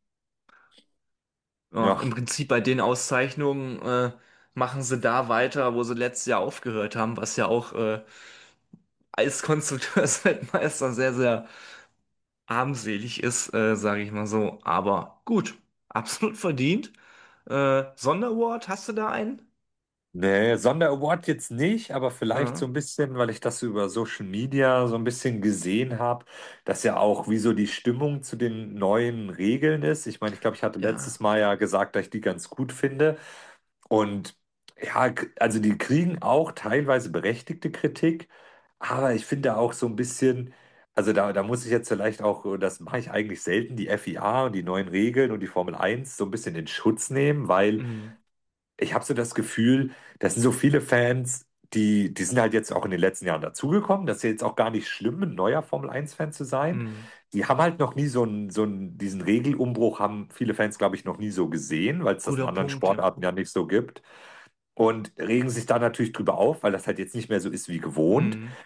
Ja, Ja, im Prinzip bei den Auszeichnungen machen sie da weiter, wo sie letztes Jahr aufgehört haben, was ja auch als Konstrukteursweltmeister sehr, sehr armselig ist, sage ich mal so. Aber gut, absolut verdient. Sonderaward, hast du da einen? nee, Sonderaward jetzt nicht, aber vielleicht so Ja, ein bisschen, weil ich das über Social Media so ein bisschen gesehen habe, dass ja auch wie so die Stimmung zu den neuen Regeln ist. Ich meine, ich glaube, ich hatte letztes ja. Mal ja gesagt, dass ich die ganz gut finde. Und ja, also die kriegen auch teilweise berechtigte Kritik, aber ich finde auch so ein bisschen, also da muss ich jetzt vielleicht auch, das mache ich eigentlich selten, die FIA und die neuen Regeln und die Formel 1 so ein bisschen in Schutz nehmen, weil Mhm. ich habe so das Gefühl, das sind so viele Fans, die sind halt jetzt auch in den letzten Jahren dazugekommen. Das ist ja jetzt auch gar nicht schlimm, ein neuer Formel 1 Fan zu sein. Mhm. Die haben halt noch nie diesen Regelumbruch haben viele Fans, glaube ich, noch nie so gesehen, weil es das in Guter anderen Punkt, ja. Sportarten ja nicht so gibt. Und regen sich da natürlich drüber auf, weil das halt jetzt nicht mehr so ist wie gewohnt. Mhm.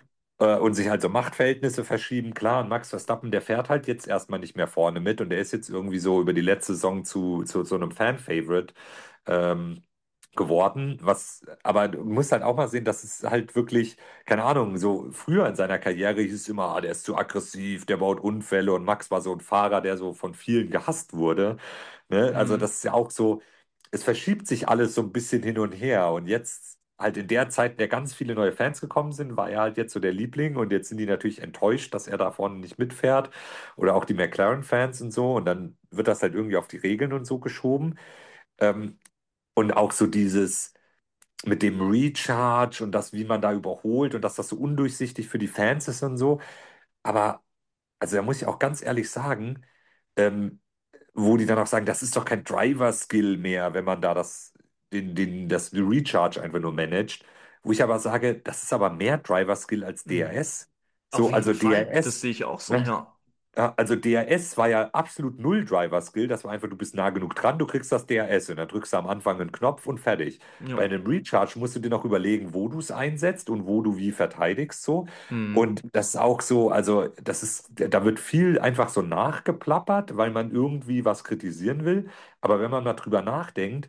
und sich halt so Machtverhältnisse verschieben. Klar, und Max Verstappen, der fährt halt jetzt erstmal nicht mehr vorne mit und der ist jetzt irgendwie so über die letzte Saison zu so einem Fan-Favorite ähm, geworden. Aber du musst halt auch mal sehen, dass es halt wirklich, keine Ahnung, so früher in seiner Karriere hieß es immer, der ist zu aggressiv, der baut Unfälle und Max war so ein Fahrer, der so von vielen gehasst wurde. Ne? Also Mhm. das ist ja auch so, es verschiebt sich alles so ein bisschen hin und her und jetzt halt in der Zeit, in der ganz viele neue Fans gekommen sind, war er halt jetzt so der Liebling und jetzt sind die natürlich enttäuscht, dass er da vorne nicht mitfährt oder auch die McLaren-Fans und so und dann wird das halt irgendwie auf die Regeln und so geschoben. Ähm, und auch so dieses mit dem Recharge und das, wie man da überholt und dass das so undurchsichtig für die Fans ist und so. Aber, also da muss ich auch ganz ehrlich sagen, ähm, wo die dann auch sagen, das ist doch kein Driver-Skill mehr, wenn man da das Recharge einfach nur managt. Wo ich aber sage, das ist aber mehr Driver-Skill als Mhm. DRS. Auf So, jeden also Fall. Das DRS. sehe ich auch so, ja. Ja, also DRS war ja absolut null Driver-Skill. Das war einfach, du bist nah genug dran, du kriegst das DRS und dann drückst du am Anfang einen Knopf und fertig. Bei Ja. einem Recharge musst du dir noch überlegen, wo du es einsetzt und wo du wie verteidigst so. Mhm. Und das ist auch so, also da wird viel einfach so nachgeplappert, weil man irgendwie was kritisieren will. Aber wenn man mal drüber nachdenkt,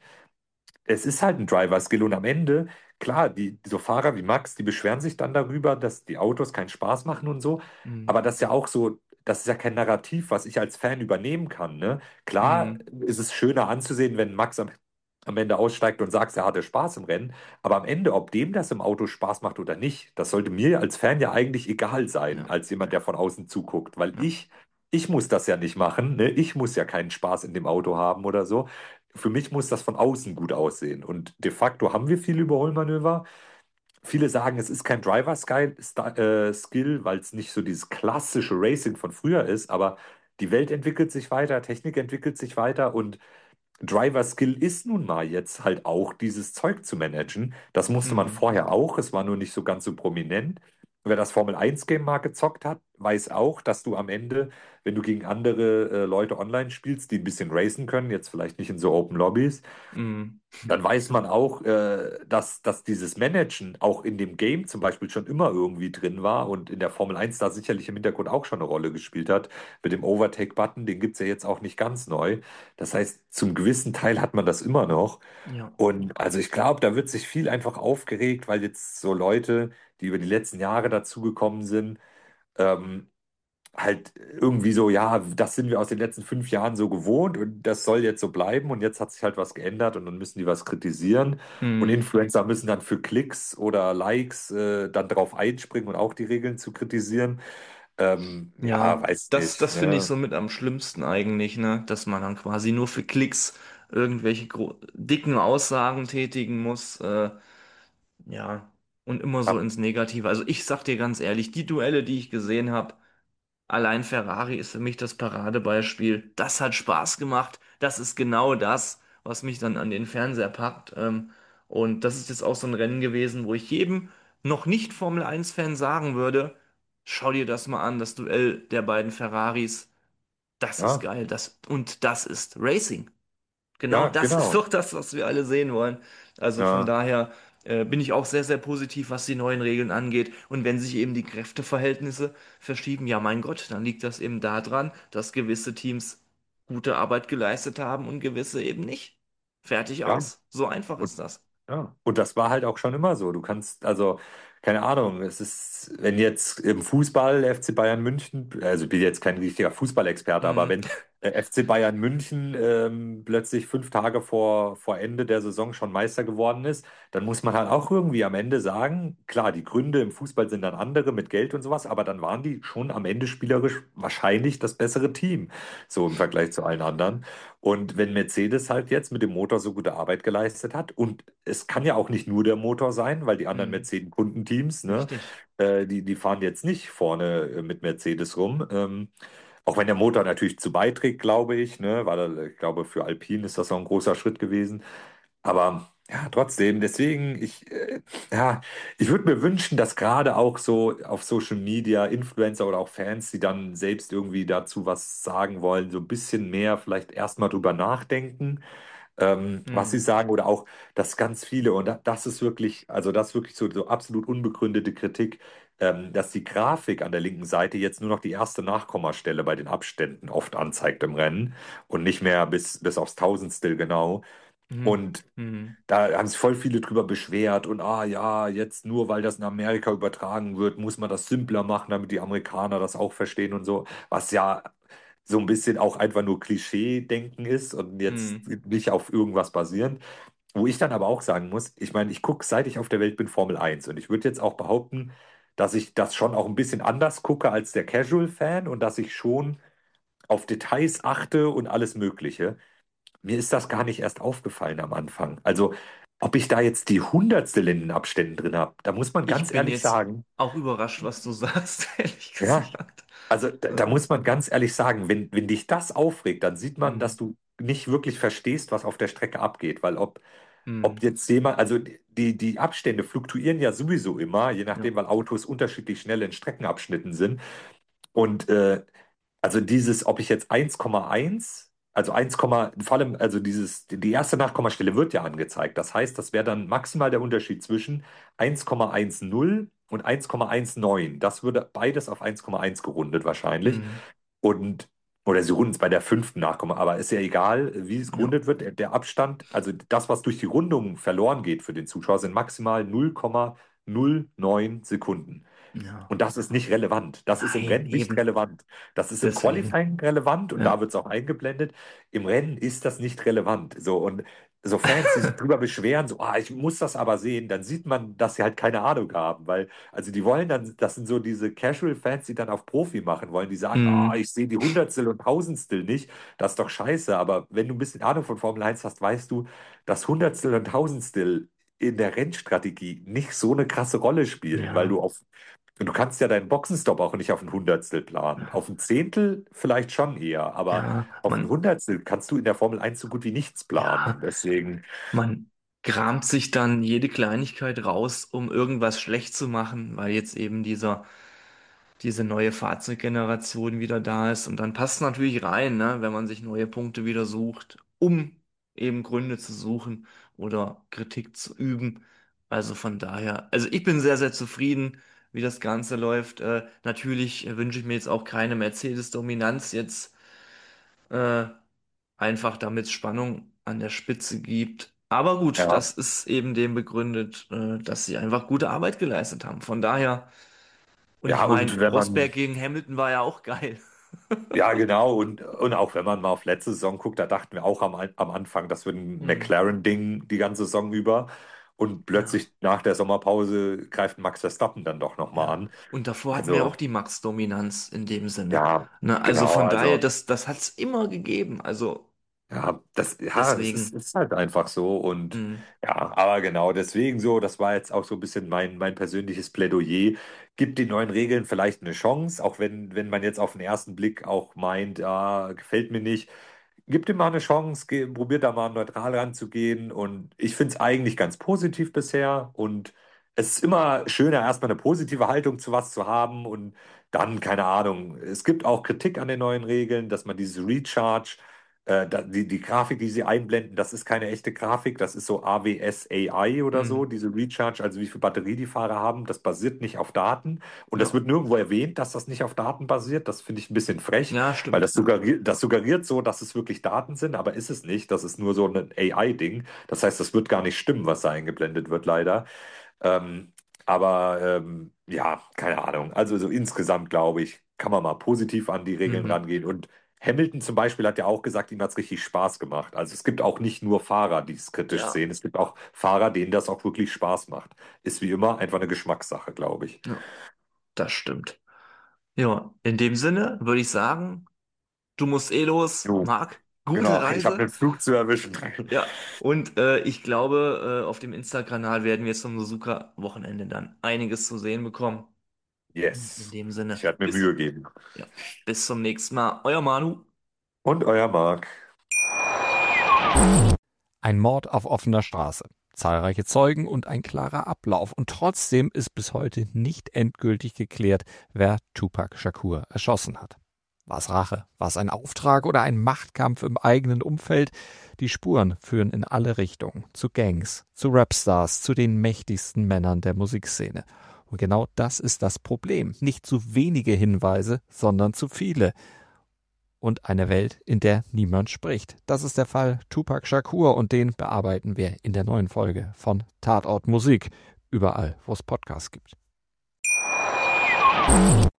es ist halt ein Driver-Skill und am Ende, klar, so Fahrer wie Max, die beschweren sich dann darüber, dass die Autos keinen Spaß machen und so, Mhm. aber das ist ja auch so, das ist ja kein Narrativ, was ich als Fan übernehmen kann, ne? Klar Mhm. ist es schöner anzusehen, wenn Max am Ende aussteigt und sagt, er hatte Spaß im Rennen, aber am Ende, ob dem das im Auto Spaß macht oder nicht, das sollte mir als Fan ja eigentlich egal sein, Ja. als jemand, der von außen zuguckt, weil Ja. ich muss das ja nicht machen, ne? Ich muss ja keinen Spaß in dem Auto haben oder so. Für mich muss das von außen gut aussehen. Und de facto haben wir viele Überholmanöver. Viele sagen, es ist kein Driver-Skill, weil es nicht so dieses klassische Racing von früher ist, aber die Welt entwickelt sich weiter, Technik entwickelt sich weiter und Driver-Skill ist nun mal jetzt halt auch dieses Zeug zu managen. Das musste man Mhm. vorher auch, es war nur nicht so ganz so prominent. Wer das Formel 1 Game mal gezockt hat, weiß auch, dass du am Ende, wenn du gegen andere Leute online spielst, die ein bisschen racen können, jetzt vielleicht nicht in so Open Lobbys, Mhm. dann weiß man auch, dass dieses Managen auch in dem Game zum Beispiel schon immer irgendwie drin war und in der Formel 1 da sicherlich im Hintergrund auch schon eine Rolle gespielt hat. Mit dem Overtake-Button, den gibt es ja jetzt auch nicht ganz neu. Das heißt, zum gewissen Teil hat man das immer noch. Ja. Und also ich glaube, da wird sich viel einfach aufgeregt, weil jetzt so Leute, die über die letzten Jahre dazugekommen sind, ähm, halt irgendwie so, ja, das sind wir aus den letzten 5 Jahren so gewohnt und das soll jetzt so bleiben und jetzt hat sich halt was geändert und dann müssen die was kritisieren und Mhm. Influencer müssen dann für Klicks oder Likes dann drauf einspringen und auch die Regeln zu kritisieren. Ja, Ja, weiß nicht. das finde ich Ja, so mit am schlimmsten eigentlich, ne? Dass man dann quasi nur für Klicks irgendwelche dicken Aussagen tätigen muss. Ja, und immer so ab, ins Negative. Also ich sag dir ganz ehrlich, die Duelle, die ich gesehen habe, allein Ferrari ist für mich das Paradebeispiel. Das hat Spaß gemacht. Das ist genau das, was mich dann an den Fernseher packt. Und das ist jetzt auch so ein Rennen gewesen, wo ich jedem noch nicht Formel 1 Fan sagen würde, schau dir das mal an, das Duell der beiden Ferraris. Das ist ja, geil. Und das ist Racing. Genau ja, das ist genau. doch das, was wir alle sehen wollen. Also von Ja, daher bin ich auch sehr, sehr positiv, was die neuen Regeln angeht. Und wenn sich eben die Kräfteverhältnisse verschieben, ja mein Gott, dann liegt das eben daran, dass gewisse Teams gute Arbeit geleistet haben und gewisse eben nicht. Fertig ja. aus. So einfach Und ist das. ja, und das war halt auch schon immer so. Du kannst, also, keine Ahnung, es ist, wenn jetzt im Fußball FC Bayern München, also ich bin jetzt kein richtiger Fußballexperte, aber Mhm. wenn FC Bayern München plötzlich 5 Tage vor Ende der Saison schon Meister geworden ist, dann muss man halt auch irgendwie am Ende sagen, klar, die Gründe im Fußball sind dann andere mit Geld und sowas, aber dann waren die schon am Ende spielerisch wahrscheinlich das bessere Team, so im Vergleich zu allen anderen. Und wenn Mercedes halt jetzt mit dem Motor so gute Arbeit geleistet hat, und es kann ja auch nicht nur der Motor sein, weil die anderen Mhm. Mercedes-Kundenteams, ne, Richtig. die fahren jetzt nicht vorne mit Mercedes rum. Auch wenn der Motor natürlich zu beiträgt, glaube ich, ne, weil ich glaube, für Alpine ist das auch ein großer Schritt gewesen. Aber ja, trotzdem, deswegen, ja, ich würde mir wünschen, dass gerade auch so auf Social Media Influencer oder auch Fans, die dann selbst irgendwie dazu was sagen wollen, so ein bisschen mehr vielleicht erstmal drüber nachdenken, was sie Mhm. sagen, oder auch, dass ganz viele, und das ist wirklich, also das ist wirklich so absolut unbegründete Kritik, dass die Grafik an der linken Seite jetzt nur noch die erste Nachkommastelle bei den Abständen oft anzeigt im Rennen und nicht mehr bis aufs Tausendstel genau. Mhm. Und Mhm. da haben sich voll viele drüber beschwert und ja, jetzt nur weil das in Amerika übertragen wird, muss man das simpler machen, damit die Amerikaner das auch verstehen und so, was ja so ein bisschen auch einfach nur Klischee-Denken ist und jetzt Mhm. nicht auf irgendwas basierend. Wo ich dann aber auch sagen muss, ich meine, ich gucke, seit ich auf der Welt bin, Formel Eins und ich würde jetzt auch behaupten, dass ich das schon auch ein bisschen anders gucke als der Casual-Fan und dass ich schon auf Details achte und alles Mögliche. Mir ist das gar nicht erst aufgefallen am Anfang. Also, ob ich da jetzt die Hundertstel in den Abständen drin habe, da muss man Ich ganz bin ehrlich jetzt sagen, auch überrascht, was du sagst, ehrlich ja, gesagt. also da muss man ganz ehrlich sagen, wenn dich das aufregt, dann sieht man, dass Mhm. du nicht wirklich verstehst, was auf der Strecke abgeht. Weil ob Mhm. jetzt jemand, also die Abstände fluktuieren ja sowieso immer, je Ja. nachdem, weil Autos unterschiedlich schnell in Streckenabschnitten sind. Und also dieses, ob ich jetzt 1,1, also 1, vor allem, also die erste Nachkommastelle wird ja angezeigt. Das heißt, das wäre dann maximal der Unterschied zwischen 1,10 und 1,19. Das würde beides auf 1,1 gerundet wahrscheinlich. Mhm. Und, oder sie runden es bei der fünften Nachkomme, aber ist ja egal, wie es Ja. gerundet wird. Der Abstand, also das, was durch die Rundung verloren geht für den Zuschauer, sind maximal 0,09 Sekunden. Ja. Und das ist nicht relevant. Das ist im Nein, Rennen nicht eben. relevant. Das ist im Deswegen. Qualifying relevant und da Ja. wird es auch eingeblendet. Im Rennen ist das nicht relevant. So, und so Fans, die sich drüber beschweren, so, ich muss das aber sehen, dann sieht man, dass sie halt keine Ahnung haben. Weil, also die wollen dann, das sind so diese Casual-Fans, die dann auf Profi machen wollen, die sagen, Mhm. ich sehe die Hundertstel und Tausendstel nicht. Das ist doch scheiße. Aber wenn du ein bisschen Ahnung von Formel 1 hast, weißt du, dass Hundertstel und Tausendstel in der Rennstrategie nicht so eine krasse Rolle spielen, weil Ja. du kannst ja deinen Boxenstopp auch nicht auf ein Hundertstel planen. Auf ein Zehntel vielleicht schon eher, aber Ja. auf ein Hundertstel kannst du in der Formel 1 so gut wie nichts planen. Ja. Und deswegen, Man kramt sich dann jede Kleinigkeit raus, um irgendwas schlecht zu machen, weil jetzt eben diese neue Fahrzeuggeneration wieder da ist. Und dann passt es natürlich rein, ne, wenn man sich neue Punkte wieder sucht, um eben Gründe zu suchen oder Kritik zu üben. Also von daher, also ich bin sehr, sehr zufrieden, wie das Ganze läuft. Natürlich wünsche ich mir jetzt auch keine Mercedes-Dominanz jetzt. Äh, Einfach damit es Spannung an der Spitze gibt. Aber gut, ja. das ist eben dem begründet, dass sie einfach gute Arbeit geleistet haben. Von daher, und ich Ja, meine, und wenn man, Rosberg gegen Hamilton war ja auch geil. ja, genau, und auch wenn man mal auf letzte Saison guckt, da dachten wir auch am Anfang, das wird ein Hm, McLaren-Ding die ganze Saison über. Und ja, plötzlich nach der Sommerpause greift Max Verstappen dann doch nochmal ja. an. Und davor hatten wir ja auch Also, die Max-Dominanz in dem Sinne. ja, Ne? Also genau, von daher, also. das hat es immer gegeben. Also Ja, das deswegen, ist halt einfach so. Und hm, ja, aber genau deswegen so, das war jetzt auch so ein bisschen mein persönliches Plädoyer. Gibt den neuen Regeln vielleicht eine Chance, auch wenn man jetzt auf den ersten Blick auch meint, gefällt mir nicht. Gib dem mal eine Chance, probiert da mal neutral ranzugehen. Und ich finde es eigentlich ganz positiv bisher. Und es ist immer schöner, erstmal eine positive Haltung zu was zu haben. Und dann, keine Ahnung, es gibt auch Kritik an den neuen Regeln, dass man dieses Recharge, die Grafik, die sie einblenden, das ist keine echte Grafik, das ist so AWS AI oder so, hm, diese Recharge, also wie viel Batterie die Fahrer haben, das basiert nicht auf Daten. Und das ja, wird nirgendwo erwähnt, dass das nicht auf Daten basiert. Das finde ich ein bisschen frech. ja, Weil stimmt. das suggeriert so, dass es wirklich Daten sind, aber ist es nicht. Das ist nur so ein AI-Ding. Das heißt, das wird gar nicht stimmen, was da eingeblendet wird, leider. Ähm, aber ja, keine Ahnung. Also so insgesamt glaube ich, kann man mal positiv an die Regeln Mhm. rangehen. Und Hamilton zum Beispiel hat ja auch gesagt, ihm hat es richtig Spaß gemacht. Also es gibt auch nicht nur Fahrer, die es kritisch Ja, sehen. Es gibt auch Fahrer, denen das auch wirklich Spaß macht. Ist wie immer einfach eine Geschmackssache, glaube ich. ja, das stimmt. Ja, in dem Sinne würde ich sagen, du musst eh los, Jo, Marc. Gute genau. Ich habe Reise. den Flug zu erwischen. Ja, und ich glaube, auf dem Insta-Kanal werden wir zum Suzuka-Wochenende dann einiges zu sehen bekommen. In Yes. dem Ich Sinne, werde mir Mühe geben. ja, bis zum nächsten Mal. Euer Manu. Und euer Marc. Ein Mord auf offener Straße. Zahlreiche Zeugen und ein klarer Ablauf. Und trotzdem ist bis heute nicht endgültig geklärt, wer Tupac Shakur erschossen hat. War es Rache? War es ein Auftrag oder ein Machtkampf im eigenen Umfeld? Die Spuren führen in alle Richtungen. Zu Gangs, zu Rapstars, zu den mächtigsten Männern der Musikszene. Und genau das ist das Problem. Nicht zu wenige Hinweise, sondern zu viele. Und eine Welt, in der niemand spricht. Das ist der Fall Tupac Shakur und den bearbeiten wir in der neuen Folge von Tatort Musik. Überall, wo es Podcasts gibt.